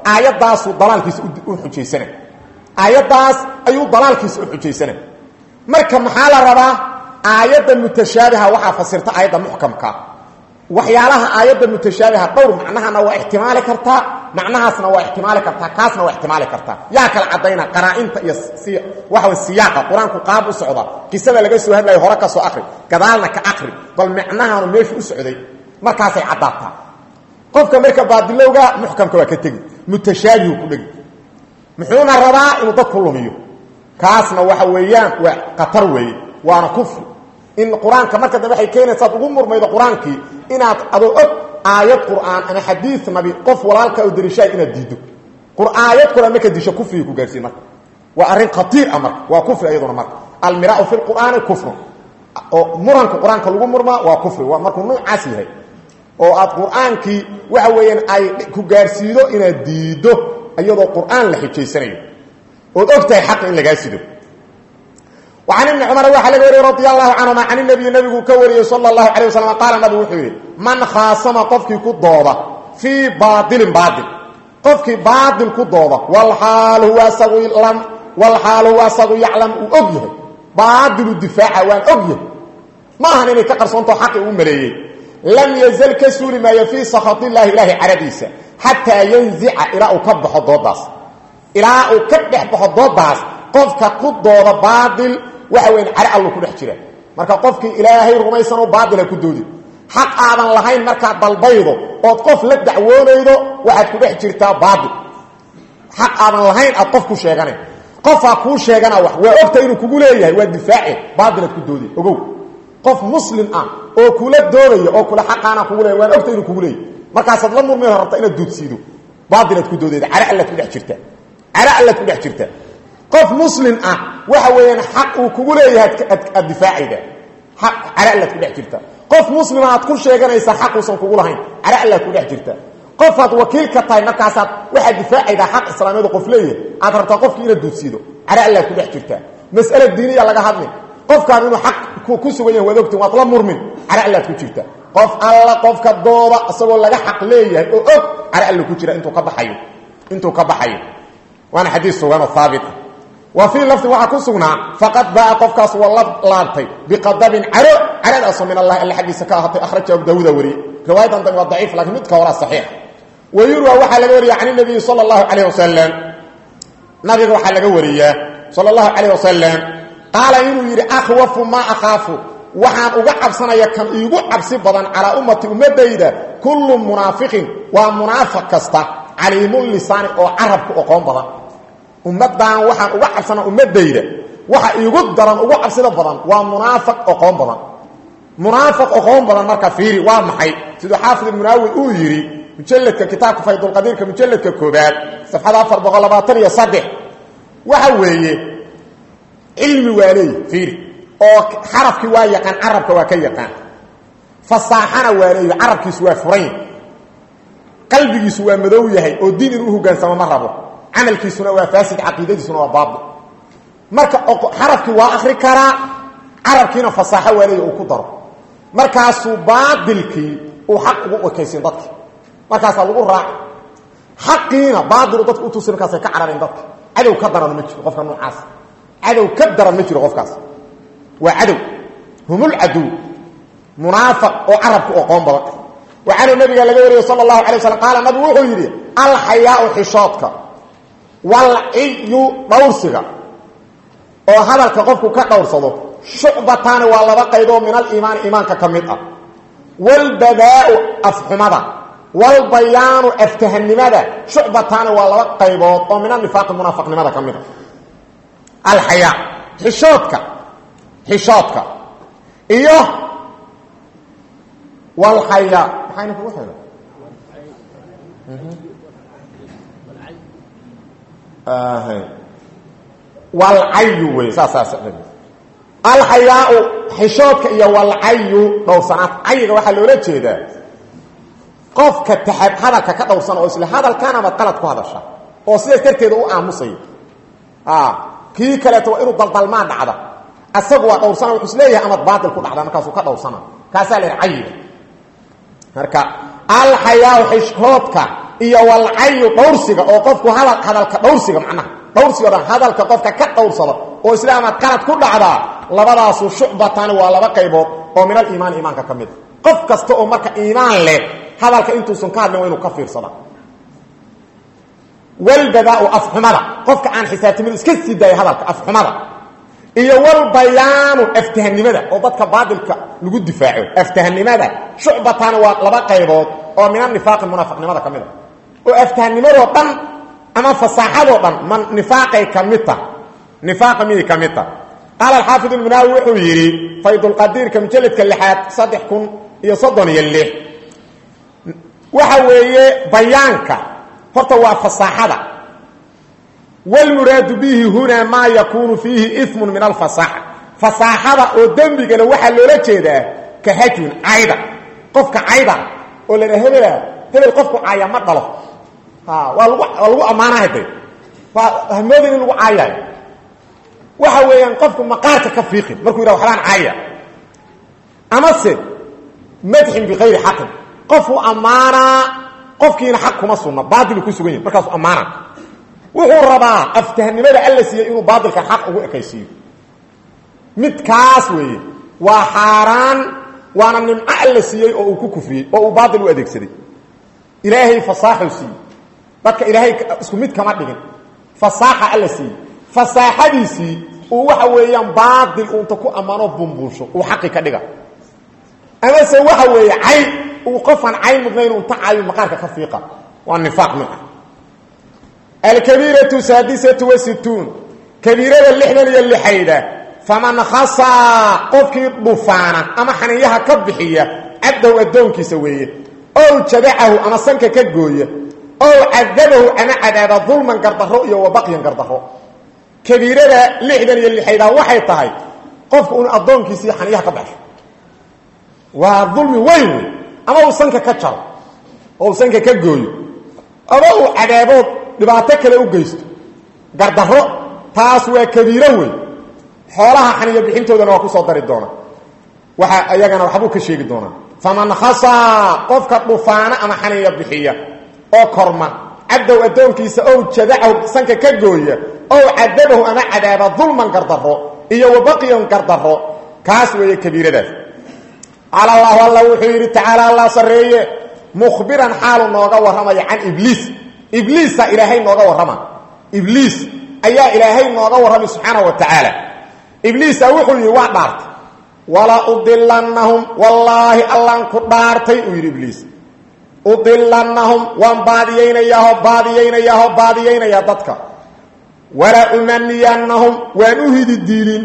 aayadaasu dalaalkiisa u xujaysanay aayadaas ayuu dalaalkiisa u xujaysanay marka maxaa la rabaa aayadda mutashaabiha waxa fasirta aayadda muhkamka waxyaalaha aayadda mutashaabiha dhowr macnahana waa ihtimaali kartaa macnahaasna waa ihtimaali kartaa kaasna waa ihtimaali kartaa yaa kala cadayna qaraa'inta iyo waxa siyaaqa quraanku qaab u socda qisada laga soo hadlay hore ka soo akhri gadaalna ka akhri bal macnahaanu meeshu u socday markaas ay cadaataa qofka marka baadilowga muhkamka waa ka tagi mutashaabihu ku dhigi muxuuna rabaa inuu dadku lumiyo kaasna waxa weeyaan waa qatar weey waana kufr in quraanka marka dambe waxay keenaysaa ugu murmaydo quraankii inaad ado og aayad quraan ama xadiis nabi qof walaalka u dirishay inaad diido quraayad quraan marka disho kufri ku gaarsiin marka waa arin khatiir amar waa kufri ayaduna marka al mira'u fil qur'aan kufr oo muranka quraanka lagu murma waa kufri waa markuu noocaas yahay oo aad quraankii waxa weeyaan ay ku gaarsiido inaad diido ayadoo quraan la xijeysanayo oo ogtahay xaq in laga sido وعن ابن عمر وحلق رضي الله عنهما عن النبي كوري صلى الله عليه وسلم قال النبي وحيري من خاصم قفك كدوضة في باطل قفك باطل كدوضة والحال هو سغو يعلم وأبيه باطل الدفاع وان أبيه ما هنني كقرصونتو حقي أمريه لم يزل كسول ما يفي سخط الله إله عربيسة حتى ينزع إلى أكبح الضوضاس إلى أكبح الضوضاس قفك كدوضة باطل waxweyn cari allo ku dhex jira marka qofkii ilaahay rumaysan oo baadil ku doodi xaq aadan lahayn marka dalbaydo oo qof la dacwoonaydo waxaad ku dhex jirtaa baadil xaq aadan lahayn aad qof ku sheeganay qofa ku sheegana wax waa ogta inuu kugu leeyahay waa difaaci baadil ku doodi ogow qof muslim ah oo kula doonayo oo kula xaqana kugu leeyahay waa ogta inuu kugu leeyahay markaas aad la murmay rabta inaad doodsiido baadil ku doodayda cari alla ku dhex jirtaa cari alla ku dhex jirtaa qof muslim ah waxa weeyaan xaq uu kugu leeyahay difaaciga xaq ala alla ku dhex jirta qof muslim aad ku sheeganaysa xaq uusan kugu lahayn ala alla ku dhex jirta qof aad wakiil ka tahay markaas waxa difaaciga xaq islaamiyada qof leeyahay aad rabtaa qofkii inaad doodsiido ala alla ku dhex jirta mas'ala diiniya laga hadlay qofkaan inuu xaq ku sugan yahay wadogti waad la murmin ala alla ku jirta qof alla qofka dooda asagoo laga xaq leeyahay oo og ala alla ku jira intuu ka baxayo waana xadiis sugan oo thaabit وفي لفظ وحكسنا فقد باء قفكاس والله لابتي بقدب عرض أصلا من الله اللي حق سكاهة أخرجه أبو داود وري رواية ضمن ضعيف لكن متكورا صحيح ويروى وحا لغوري عن النبي صلى الله عليه وسلم نبي وحا لغوري صلى الله عليه وسلم قال إنه يري أخوف ما أخاف وحان أقعب سنة يكن يقعب سبضا على أمتي أمديدة كل منافق ومنافق كستا عليم اللسان أو عرب أقوم بضا ummadan waxaan uga cabsana ummadayda waxa iigu daran uga cabsida badan waa munaafiq aqoon badan marka fiiri waa maxay sidoo xaafid al-munawi uu yiri mujalladka kitaabka faydul qadirka mujalladka koobaad safxada 423 waxa weeye ilmi waalay fiiri oo xarafki waa yaqaan arabka waa ka yaqaan fasaaxana waalay arabkiisu waa furan qalbigiisu waa madow yahay oo diin inuu hogaansamo ma rabo عملكيسنا وفاسد عقيدتيسنا وباطل marka xarafki waa akhri kara arabkiina fasaxa weelay oo ku daro markaas uu baadilki uu xaq ugu okaysin dadka markaas lagu raac xaqiina baadil dadka u tusin markaas ka carareen dadka cadow ka daran ma jiro qofka noocaas cadow ka daran ma jiro qofkaas waa cadow humul adu munaafiq oo arabku oo qoon badan وعن النبي صلى الله عليه وسلم قال النبي وحو يري الحياء حشوتك والعي دورسغا oo hadalka qofku ka dhowrsado shucbatan waa laba qaydo min al-iimaan iimaanka kamid ah wal badaa'u afhumada wal bayanu aftahanimada shucbatan waa laba qaybood oo min an-nifaaq munaafiqnimada kamid ah al haya xishoodka iyo wal haya maxayna ku waxay والعي وساساس الحياء حشوتك يا والعي دوسنات عيغا waxa loola jeedaa qofka taxab hadalka ka dowsan oo isla hadalkana ma qalad ku hadasha oo sida tarteeda u aamusay kii kale to inuu daldalmaan dhacda asagu waa dowsan oo isleeyahay ama baadil ku dhacda markaas uu ka dowsana kaasa la cayga marka الحياء حشوتك iyo walcayu dhowrsiga oo qofku hadalka dhowrsiga macnaha dhowrsiga hadalka qofka ka dhowrsada oo islaamaad qalad ku dhacdaa labadaasu shucbatan waa laba qaybood oo min al-iimaan iimaanka ka mid qof kasta oo marka iimaan leh hadalka intuusan ka hadlin waa inuu ka fiirsada walbadaa'u afxumada qofka aan xisaabtamid iska sii daaya hadalka afxumada iyo walbayaanu aftahanimada oo dadka baadilka lagu difaaco aftahanimada shucbatan waa laba qaybood oo min an-nifaaq munaafiqnimada kamid oo aftahanimada dhan ama fasaaxado dhan man nifaaqay kamita nifaaq mid kamita qala al-hafiz al-munawi wuxuu yiri faydul qadir kam jalladka lixaad 336 waxa weeye bayaanka horta waa fasaaxada wal murad bihi huna ma yakunu fihi ithmun min al-fasaha fasaaxada oo dambigana waxa loola jeedaa ka hajun ayda qofka ayda oo la hebela qofku aaya ma dhalo waa lagu amaanahay waa ahmoodin lagu aayay waxa weeyaan qofku maqaarka ka fiiqin markuu yiraahdo xalaan aaya ama se madhin bi ghayri haqq qofu amaana qofkiina xaq kuma sunna baadil ku sugan yahay markaas amaana wuxuu rabaa aftahnimada alla siiyay inuu baadilka xaq ugu ekaysiyo midkaas weeye waa xaraan waana nimco alla siiyay oo uu ku kufriyay oo uu baadil u adeegsaday ilaahay fasaaxu siiyay dadka ilaahay isku mid kama dhigin fasaaxa alla siiyay fasaaxadiisi uu waxa weeyaan baadil uu ta ku amaano bumbulsho uu xaqi ka dhiga ama se waxa weeye ay uu qofan ay mudnayn uu tacaayo maqaarka ka fiiqa waa nifaaq nooca الكبيرة 66 كبيرة اللحن اللحيدة فمن خصى قفك ضفانا أما حنيها كبحية عبده الدونك سوية أو تبعه أما صنك كجوية أو عذبه أنا عذاب ظلما قرده رؤية وبقيا قرده كبيرة اللحن اللحيدة وحي طهي قفك الدونك سي حنيها كبحش والظلم وين أما هو صنك كتشر أو صنك كجوية أما هو عذابه dhibaato kale u geysto gardaro taas waa kabiiro weyn xoolaha xaniyo bixintoodana waa ku soo dari doona waxa ayagana waxbu ka sheegi doona faman khasa qofka dhufaana ama xaniyo bixiya oo korma cadow adoonkiisa oo jadacu sanka ka gooya oo cadabahu ama cadaaba dhulman gardaro iyo wabaqiyan gardaro kaas weeye kabiiradaas ala allah wuxuu yiri ta'ala allah sareeye mukhbiran xaalu nooga waramaya can ibliis إبليس إلهي نوغا ورما إبليس أيها إلهي نوغا ورما سبحانه وتعالى إبليس أوحوا يوعدارت ولا أضلنهم والله الله كدارتي وير إبليس أضلنهم وانباديين باديين يا ضدك ولا أمنينهم ونهد الدين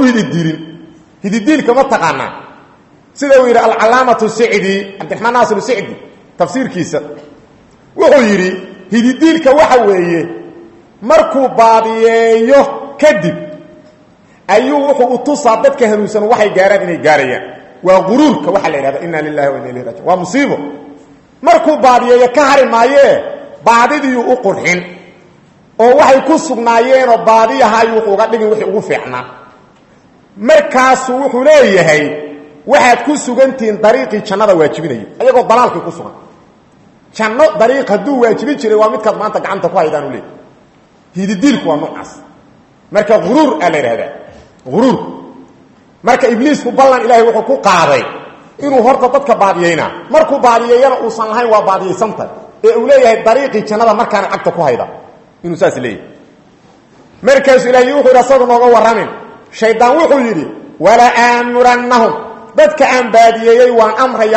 هد الدين كما تقعنا سيدوير العلامة السعدي عبد الرحمن ناصر السعدي تفسير كيسا وحيري hididiilka waxa weeye markuu baadiyeeyo kadib ayuu wuxuu u tusaa dadka hanuunsan waxay gaaraan inay gaarayaan waa quruurka waxa la yiraahdo inna lillahi wa inna ilayhi raaji'un waa musiibo markuu baadiyeeyo ka harimaye baadidii u qurxin oo waxay ku sugnaayeen oo baadiyaha wuxuu uga dhigin wixii ugu fiicnaa markaas wuxuu leeyahay waxaad ku sugantiin dariiqii jannada waajibinay ayagoo dalaalkii ku sugan janno dariiq haduu waajibin jiray waa midkaad maanta gacanta ku haydaan u leeyahay hididiilku waa noocaas marka quruur ala yiraahdo quruur marka ibliisku ballan ilaahay wuxuu ku qaaday inuu horta dadka baadiyayna markuu baadiyeeyana uu san lahayn waa baadiyeysanta ee uu leeyahay dariiqii jannada markaan cagta ku hayda inuu saas leeyahay markaas ilaahay wuxuu rasuul nooga waramin shaydaan wuxuu yiri wala amrannahum dadka aan baadiyeeyay waan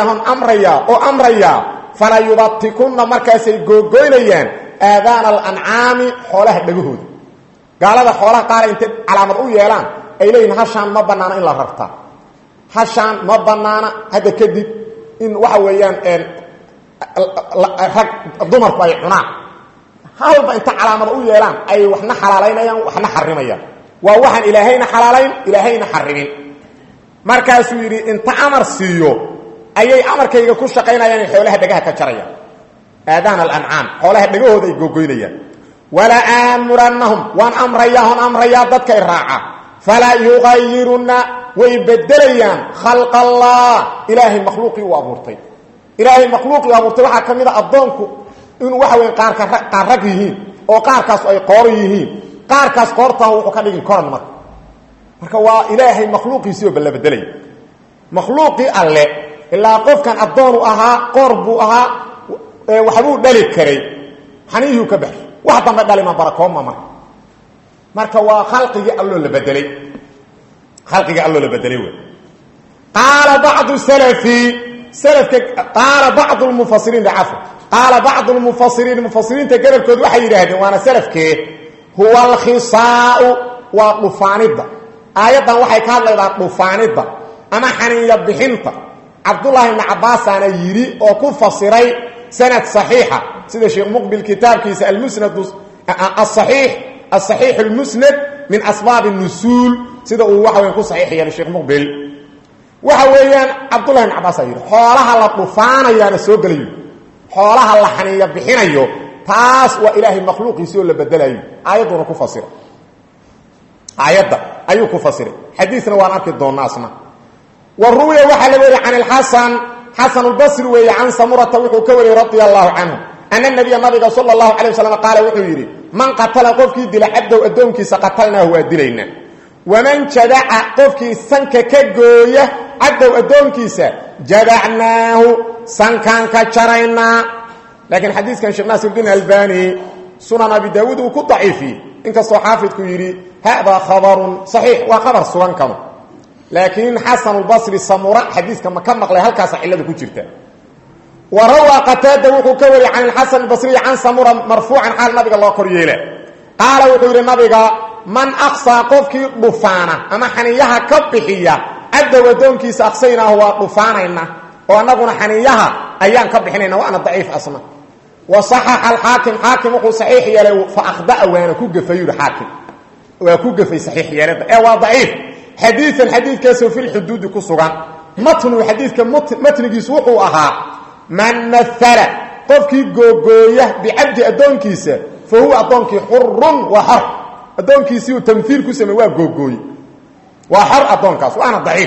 amraya فلا يبطكن مركز غوغوينيان اذان الانعام خولها دغهود قالدا خولها قال انت علامه او ييلان اي لين هشان ما بنانا الا رفتا هشان ما بنانا هذا كدب ان waxa weeyaan rag dumar bay cuna halba inta calaamad u yeelan ay waxna xalaaleynayaan waxna xarimayaan waa waxan ilaahayna xalaaleyn ilaahayna xarimin markaas uu yiri inta amar siiyo ayay amarkayga ku shaqeynayaan xoolaha dhagaha ka jaraya aadaan al-an'am xoolaha dhagahooda ay gogoynayaan wala amrannahum wa amraya dadkay raaca fala yughayyiruna wa yabdalayaan khalq Allah ilaahi makhluuqi wa abuurtay waxa kamida adoonku inuu waxa weyn qaar rag yihiin oo qaarkaas ay qoor yihiin qaarkaas qoorta wuxuu ka dhigin koran marka waa ilaahay makhluuqiisii oo balabedelay makhluuqi alle ilaa qofkan adoon u ahaa qoor buu ahaa waxbuu dhali karay xaniihu ka baxay wax dambe dhalima barakooma marka waa khalqigi allo la bedelay wey qaala ba'du salafi qaala ba'du al-mufassirin da'afu qaala ba'du al-mufassirin gabalkood waxay yiraahdeen waana salafkee huwa al-khisaa'u wa dufaanida aayadan waxay ka hadlaydaa dufaanida ama xaniya bixinta Abdullah ibn Abbas ana yiri oo ku fasiray sanad saxiixa sida Sheikh Muqbil kitabkiisa al-Musnad as-sahih al-Musnad min asbab an-nusul sida uu waxa weyn ku saxiixiyay Sheikh Muqbil waxa weeyaan Abdullah ibn Abbas yiri xoolaha la dufaanayana soo galayo xoolaha la xaniya bixinayo taas waa ilaahi makhluuqiisa oo la bedelayo aayaduna ku fasira aayada ayuu ku fasiray xadiisna waan arki doonaasna وروي وحل وري عن الحسن حسن البصري وي عن سمرة وحكوري رضي الله عنه أن النبي صلى الله عليه وسلم قال وحيري من قتل قفكي دل حد وأدومكي سقتلناه وأدلينا ومن جدع قفكي سنك كجوية عد وأدومكي جدعناه سنكان كجرينا لكن حديث كان شيخ ناصر الدين الألباني سنن أبي داود وكنت ضعيفي إنك صحافة كيري هذا خبر صحيح وخبر سوان كانوا لكن حسن البصري السمراء حديث كما كان مقلي هلكاس علده كجرته وروى قتاده وكوري عن الحسن البصري عن سمراء مرفوعا على النبي الله كريله قال وحور النبي من اقصى قفك ضفانا اما حنيها كبخيا عد ودونكي ساقسينا هو ضفاننا وانغنا حنيها ايان كبخيننا وانا ضعيف اصلا وصحح الحاكم حاكم صحيح يلو فاخطا وانا كغفيو الحاكم وكغفي صحيح يلو اي ضعيف حديث كاسو في الحدود كسغان متن حديث متنجيس وحو اها من مثل قفكي غوغويه بعبد ادونكيس فهو ادونكي حر وحر ادونكيس تمثيل كسمه وا غوغوي وحر ادونكاس وانا ضعيف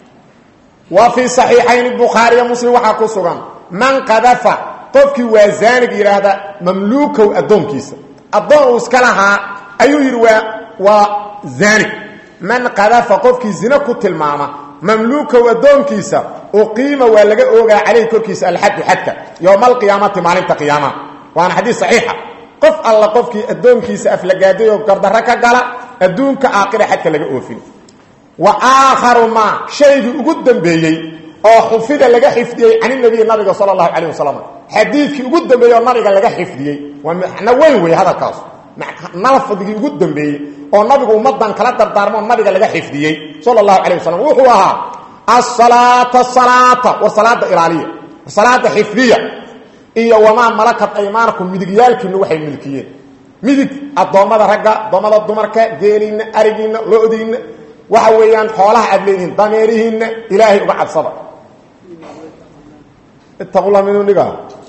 وفي صحيحين البخاري ومسلم وحا كسغان من قذف قفكي وزانق يراهدا مملوك ادونكيس ادون اسكلها ايو يروا وزانق من قذف قفك زنا كتلماما مملوك ودونكيسا وقيمه ولغا اوغا عليه كركيسا الحد حتى يوم القيامه مالنت قيامه وانا حديث صحيحه قف الله قفك ادونكيسا افلغاديو قردرك غلا ادونك اخر حتى لغا اوفين واخر ما شيء ugu dambeeyay oo xufida laga xifdiyay an nabiga sallallahu alayhi wasallam hadithki ugu dambeeyay nabiga laga xifdiyay waa weyn hada kaas nalfadigi ugu dambeeyay oo nabigu ummadan kala dardaarmo nabiga laga xifdiyay sallallahu alayhi wasallam wuxuu ahaa as-salata wa salata ilaaliya salata xifdiya iyo wama malakat aymanukum midigyaalkiina waxay milkiyeen midig adoomada ragga adoomada dumarka geelina arigiina loodiina waxa weeyaan xoolaha aad leeyihiin dameerihiina ilaahay uga cabsada ittaqullah min niga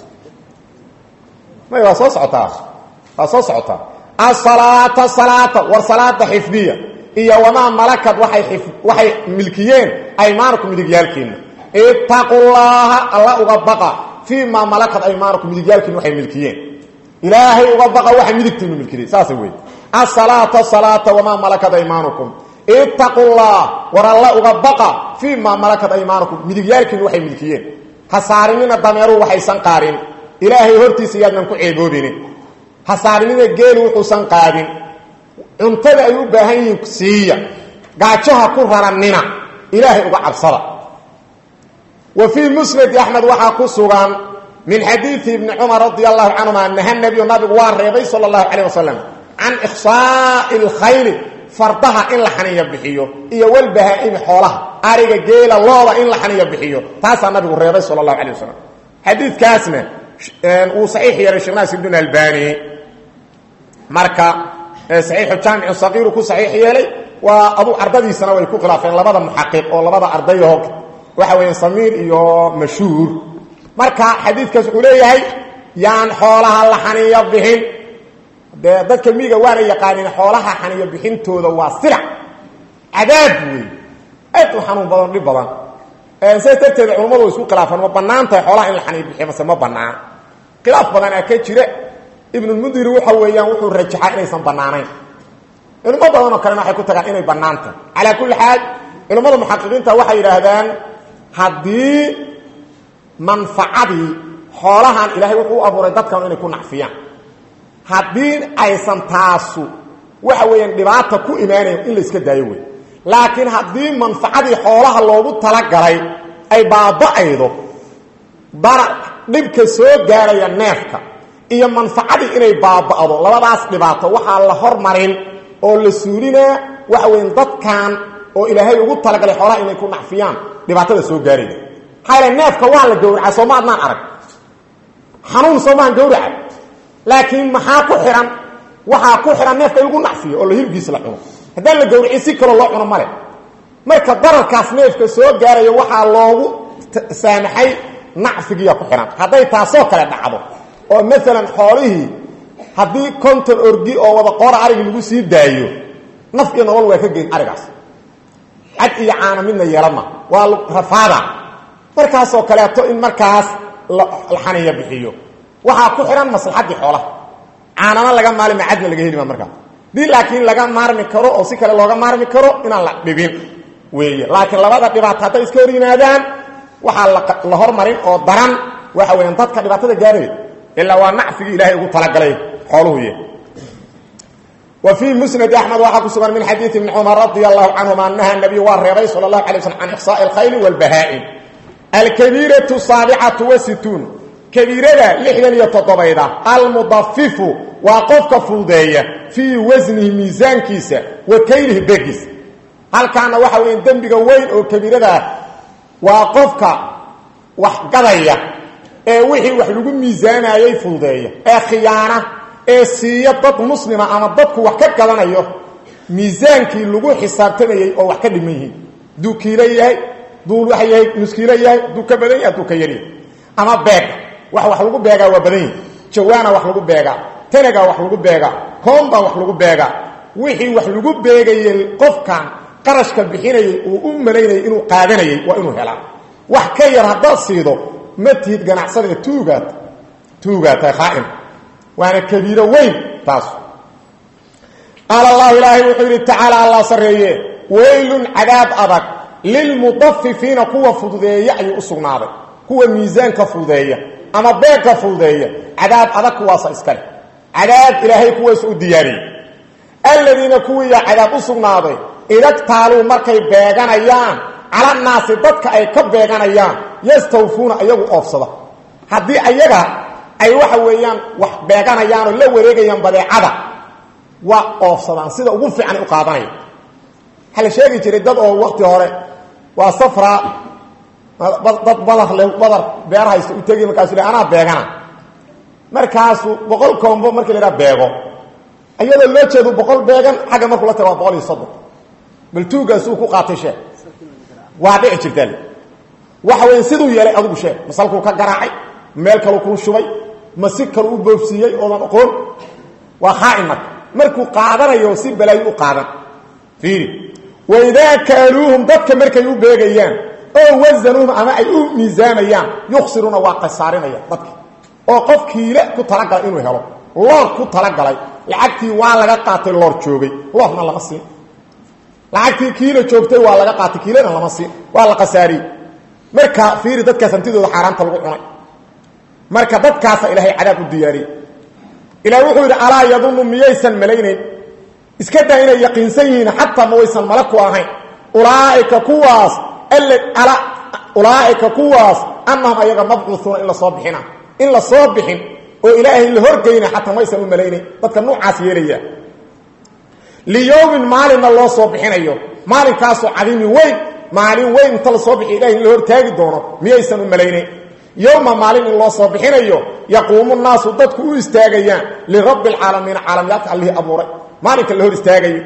ma waa soo socota الصلاة والصلاة حفظية إيا وما ملكت وحي ملكيين أيمانكم ملكيالكين اتقوا الله أغبقى فيما ملكت أيمانكم ملكيالكين وحي ملكيين إلهي أغبقى وحي ملكتين ملكيين ساسوي الصلاة وما ملكت أيمانكم اتقوا الله ورى الله أغبقى فيما ملكت أيمانكم ملكيالكين وحي ملكيين حسارين الضمير وحي سنقارين إلهي هرتي سيادنا كعيبوبين حسارنيده geel wuxuu san qaadin cuntada ay u baahan yihiin siiya gaajaha ku raranina ilaahay uga cabsada wa fi musnad ahmad waxa ku sugan min hadith ibn umar radiyallahu anhu anna nabiy wa reebay sallallahu alayhi wasallam an ihsa'il khayl fardaha in la xaniya bixiyo iyo wal bahaa'im xoolaha ariga geela looda in la xaniya bixiyo taas nabigu reebay sallallahu alayhi wasallam hadith kaasna uu sahih yahay Sheikh Nasir ibn Albani marka sahih al-jami' as-saghir ku sahih yeelay wa abu ardadiisana way ku khilaafeen labada muhaqqiq oo labada ardayo waxa weeyaan Samir iyo Mashhur marka hadithkaas uu leeyahay yaan xoolaha la xaniya bixin dadka miiga waana yaqaaniin xoolaha xaniya bixintooda waa sila cadaab weey aad u xanuun badan sababteeda culimadu isku khilaafaan ma banaanta xoolaha in la xaniya bixiyo ma banaan khilaaf badan ka jira ibn al-Mundhir waxa weeyaan wuxuu rajaxay inaysan banaanayn ilmo badan oo kale waxay ku tagaan inay banaanta ala kulli haal ilmada muhaqqiqiinta waxay yiraahdaan hadii manfaacadi xoolahan ilaahay wuxuu abuuray dadkan inay ku nacfiyaan hadii aysan taasu waxa weeyaan dhibaato ku iimaanay in la iska daayo way laakiin hadii manfaacadi xoolaha loogu tala galay ay baaba'aydo bara dibka soo gaaraya neefka iyo manfaacadi inay baaba'do labadaas dhibaato waxa la hormarin oo la suurina waxa weyn dadkan oo ilaahay ugu tala galay xoolaha inay ku nacfiyaan dhibaatada soo gaarayda hayla neefka waa la gowraca Soomaadna arag xanuun Soomaan gowraca laakiin maxaa ku xiran waxa ku xiran neefka ugu nacfiyo oo la hilbiis la cuno haddii la gowraci si kale loo cuno male marka dararkaas neefka soo gaarayo waxa loogu saamaxay nacfigiya ku xiran haday taasoo kale dhacdo oo mesela xoolihii hadii konton orgi oo wada qoor arigi lagu sii daayo nafkii nolol way ka geyn arigaas cad iyo caana midna yeelama waa rafaada markaas oo kale in markaas la xaniya bixiyo waxa ku xiran maslaxadii xoolaha caanana laga maalmo cadna laga heli markaa di laakiin laga maarmi karo oo si kale looga maarmi karo inaan la dhibin weeye laakiin labada dhibaato haday iska hor yimaadaan waxa la hormarin oo daran waxa weeyaan dadka dhibaatada gaaray illa waa nacfigi ilaahay ugu tala galay xooluhu وفي مسند أحمد وحكى من حديث ابن عمر رضي الله عنهما أنها النبي والرسول صلى الله عليه وسلم عن إحصاء الخيل والبهائم الكبيرة الصابعة والستون كبيرة لحدا يتطبيضة المضفف وقفك فوضية في وزنه ميزان كيسة وكيله بكيس هل كان وحوين دنبك وين أو كبيرة وقفك وحقضية وحي وحلقوا ميزان أي فوضية خيانة سيئة ضد مسلمة أما ضدك وحكا قلنا ميزانكي اللقو حسابتنا أو وحكا دميه دو كيليه دو وحيه نسكيليه دو كبديه دو كيريه أما باقا وحلقوا باقا وبدين جوانا وحلقوا باقا تنقا وحلقوا باقا كومبا وحلقوا باقا وحي وحلقوا باقا يلقفكا قرشك بحيني وأمليني إنو قادني وإنو هلا وحكا يرهداد سيدو متهد قناعصد توقات خائن وانا كبيرة وين تاسو قال الله إلهي وحيري تعالى الله سرية ويل عذاب أبك للمطففين قوة فضوذية يعني أصغنابك هو ميزان كفضوذية أما بيك كفضوذية عذاب أبك واسع إسكال عذاب إلهي قوة سؤدياري الذين قوية عذاب أصغنابك إذا اكتالوا مركي بيغان أيام على الناس ضدك أي كبيغان أيام يستوفون أيام أفصده هذه أيها ay waxa weeyaan wax beeganayaan oo la wareegayaan badeecada waa oofsadaan sida ugu fiican u qaadanay hal sheegi jiray dad oo waqti hore waa safra dad badar beeraysto u tagay markaas ilaa ana beegana markaas 100 koombo markii la beego ayada loo jeedo 100 beegan xaga markuu la tago 130 bal tuugaas uu ku qaatay shay waa dhici jirtay waxa weyn sidoo yeelay adigu shay masalku ka garaacay meel kale ku shubay masika uu boofsiyay oo aan aqoon waa khaaimad markuu qaadanayo si balay u qaadan fiiri wayda kaaluhum dadka markay u beegayaan oo wazanuhum ama ay u miisaanayaan yukhsiruna waa qasaarinaya dadka oo qof kiila ku talagalay inuu helo loo ku talagalay lacagtii waa laga qaatay loo joogay loofna lama siin lacagtii kiila joogtay waa laga qaatay kiilana lama siin waa la qasaari marka fiiri dadka santidooda xaraanta lagu cunay marka dadkaas ilaahay cadaab u diyaari ilaahay wuxuu yiri ala yadunnu miyaysan malaynayn iska daa inay yaqiinsan yihiin hatta ma waysan malaku ahayn ulaa'ika kuwaas annahum ayaga mabcuuthuna illa saabihina illa saabihin oo ilaahay la horgeeyna hatta ma waysan malaynayn dadka noocaas yeelaya liyawmin maalin loo saabihinayo maalinkaas oo cadimi weyn maalin weyn inta la saabixi ilaahay la hortaagi doono miyaysan malaynayn يوم مالين الله صبحينيو يقوم الناس ضدك استاغيان لرب العالمين عالميات الله ابوري مالك اللي هو استاغيو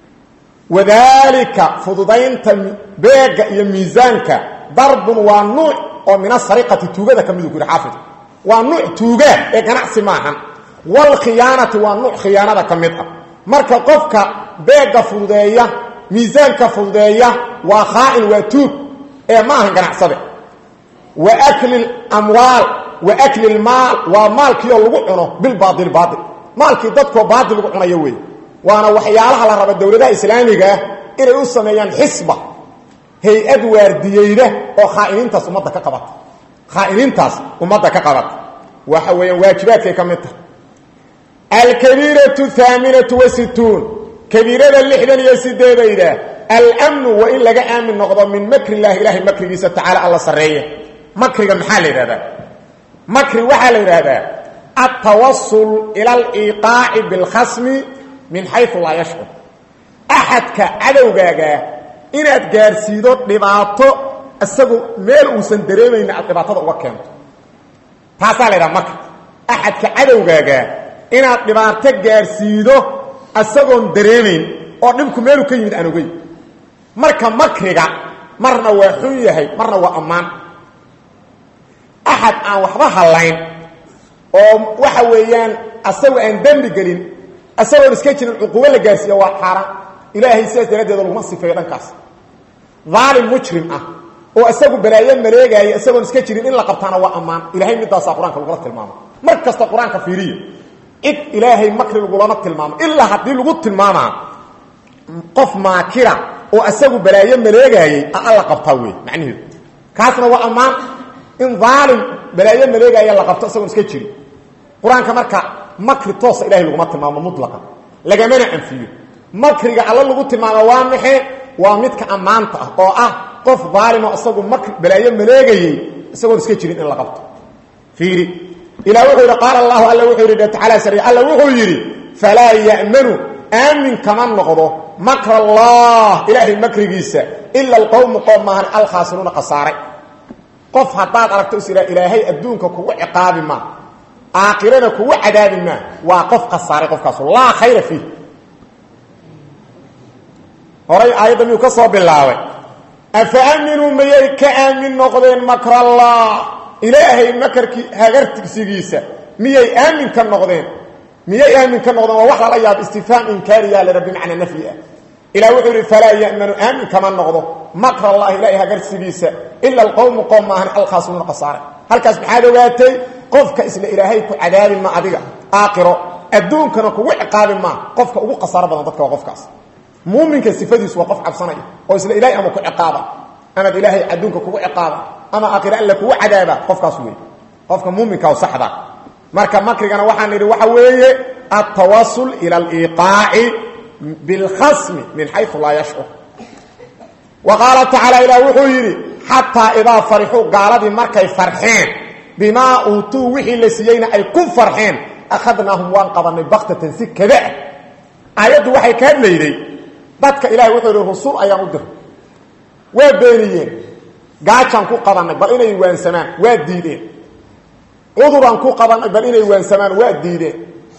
وذلك فضضين بيغ يا ميزانك ضرب ونوع ومن السرقه توغده كميدو كوري حافظ ونوع توغه اي غنعسي ماهن والخيانه ونوع خيانه كميده marka qofka beega fududeeya miisaanka fududeeya waa khaa'in waa tuug ee maahan ganacsade واكل الاموال واكل المال ومالكي لو cuno بالباطل باطل مالكي dadko baadil lagu cunayo way waana waxyaalaha la rabo dawladda islaamiga inay u sameeyaan xisba hay'ad waardiyayda oo khaa'inintaas umada ka qabata khaa'inintaas umada ka qabata waxa weeyaan waajibaadkay ka mid tahay al-kabiratu 68 kabirada 68 الامن وان لغا امن نقض من مكر الله اله مكريس تعالى الله سريه مكر محل هذا مكر وحل هذا التوصل الى الايقاع بالخصم من حيث لا يشعر احد كعدوغاغا ان ادغارسيدو دباطو اسغو ميل اوسن دريمين دباطada uga keento taasale مكر احد كعدوغاغا ان دباطه gaarsiido asagoon dareemin oo dhibku meel ka yimid aan ogay marka makriga marna waa xun yahay marna waa amaan ahad aan waxba halayn oo waxa weeyaan asagoo aan dambi galin asagoo iska jirin uquba la gaarsiyo waa xaraan ilaahay sidaas daradeed lagu sifeeyo dhankaas zalim mujrim ah oo asagoo balaayo maleegay asagoo iska jirin in la qabtana waa amaan ilaahay midaas quraanka lagu tilmaamo markasta quraanka fiiriyo id ilaahay makri lagu lama tilmaamo illa hadii lagu tilmaamo qof maakira oo asagu balaayo maleegayay alla qabta way macnaheedu kaasna waa amaan in zalim balaayo maleegayay la qabto asagu iska jiri quraanka marka makri toos ilaahay lagu tilmaamo mutlaqan laga mana anfiyo makriga alla lagu tilmaamo waa maxay waa midka amaanta ah oo ah qof zalim oo asagu makri balaayo maleegayay asagu iska jiri in la qabto fiiri ila wuxuu qala allah alla wuxuu yiri ta'ala sari alla wuxuu yiri fala ya'manu amin kama noqdo مكر الله إلهي مكرجيسا إلا القوم قومها الخاسرون قصاري قف حطات على تأسير إلهي أدونك كو عقاب ما آخرين كو عذاب ما وقف قصاري قف قصر لا خير فيه هرأي أيضا يكسر بالله أفأمنوا ميك آمن نقضين مكر الله إلهي مكرك هغرتك سيجيسا ميك آمن كم نقضين مية آمن كما قضوا وحلا لياب استفهام إنكاريا لرب معنى نفيه إلى وحر فلا يأمن آمن كما نقضوا مكر الله إليها قرد سبيسا إلا القوم قوم معهن الخاصون قصارا هل كاسب حاله واتي قفك اسم إلهيك عذاب ما أدقى آقره أدون كانوا وعقاب ما قفك أبو قصارا بنضدك وقفك مؤمن كالسفاديس وقف عبصاني وإسم إلهي أمك عقابا أما إلهي أدونك وعقابا أما آقر لك وعذابا قفك سوي قفك مؤمن كوصحبا marka makrigana waxaan niri waxa weeye at-tawassul ila al-iqa'i bil khasm min haythu la yash'ur wa qala ta'ala ila wuxuu yiri hatta idha farihu qaladi markay farxeen bima utu wixii la siiyayna ay ku farxeen akhadnahum waan qabanay baqtatan sikada ayadu waxay ka hadlayday dadka ilaahay wuxuu yiri rusul ayaan u diray way beeniyeen gaachan ku qabanay bal inay waansamaan waa diideen عذران كو قبان بل إني وان سمان واديدين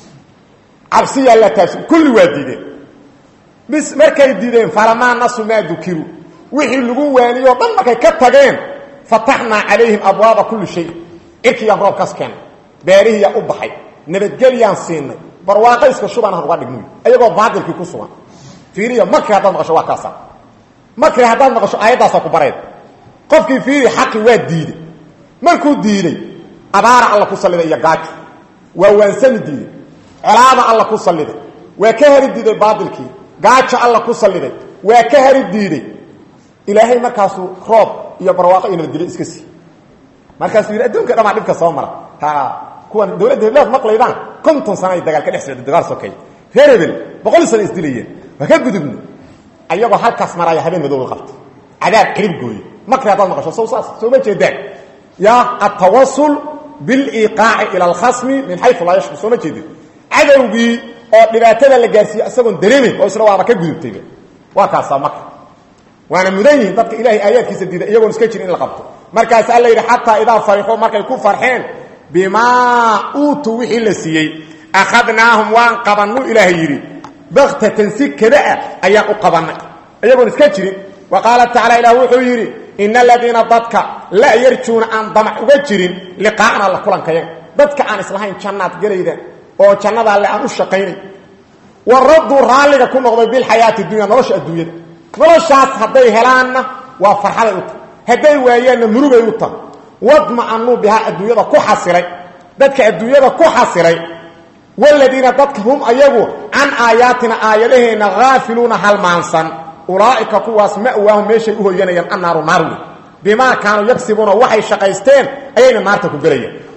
عبسية لا تاسم كل واديدين بس مركي ديدين فلما نصوا ما ذكروا وحي اللقوا وانيو ضمك كتغين فتحنا عليهم أبواب كل شيء إكي يمرو كاسكين باريه يا أبحي نبتجليان سين برواقيسك شبان هرغاد نوي أيضا بعض الكي كسوان فيريا مكي هذا مغشوا كاسا مكي هذا مغشوا آيادا ساكو بريد قفكي فيري حقي واديدي مركو ديدي أبارع الله كسلده يا قاك ووانسان دي علاضة الله كسلده وكهر الديدي باطلكي قاك الله كسلده وكهر الديدي إلهي مركاسو خروب يا برواقع إنه الديدي إسكسي مركاسو يرأدون كده مع ديبك صومرة كوان دولة دولة مقليبان كنتم سنة يدقال كالإحسن الدقال سوكي فيربل بقول سنة إسديلية وكيف قدبني أيها هالكاس مرايا حبين بدون الخلط عذاب قريب قوي مكري هذا المقشة سوساس سوبيت يدك يا التوصل بالإيقاع إلى الخصم من حيث لا يشعر سوما جديد عدوغي oo dhibaatada la gaarsiyo asagoon dareemin oo isla waaba ka gudubtay waa kaas maka waana mudayn dadka ilaahay aayadkiisa diida iyagoon iska jirin in la qabto markaas alla yiri hatta idaa fariixu markay ku farxeen bima utu wixii la siiyay akhadnaahum waan qabanu ilaahay yiri baghtatan sikada ayaa u qabanay iyagoon iska jirin وقال تعالى إله وحيري إن الذين ضدك لا يرجون أن ضمع وجرين لقاءنا الله كلان كيان ضدك عن إسلاحين جنات قريدا أو جنات اللي عن الشقين والرد رالك كل نغضي بالحياة الدنيا نرش الدنيا نرش هدي هلانا وفرحة يوتا هدي ويانا مروبة يوتا wadma'anuu bihaa adduunyada ku xasiray dadka adduunyada ku xasiray waladiina dadka hum ayagu can aayaatina aayadaheena haafiluuna halmaansan ulaa'ika kuwaas ma'waahum meeshay u hoyanayaan annaaru naar wey bimaa kaanuu yagsibuuna waxay shaqaysteen ayayna naarta ku gelayaan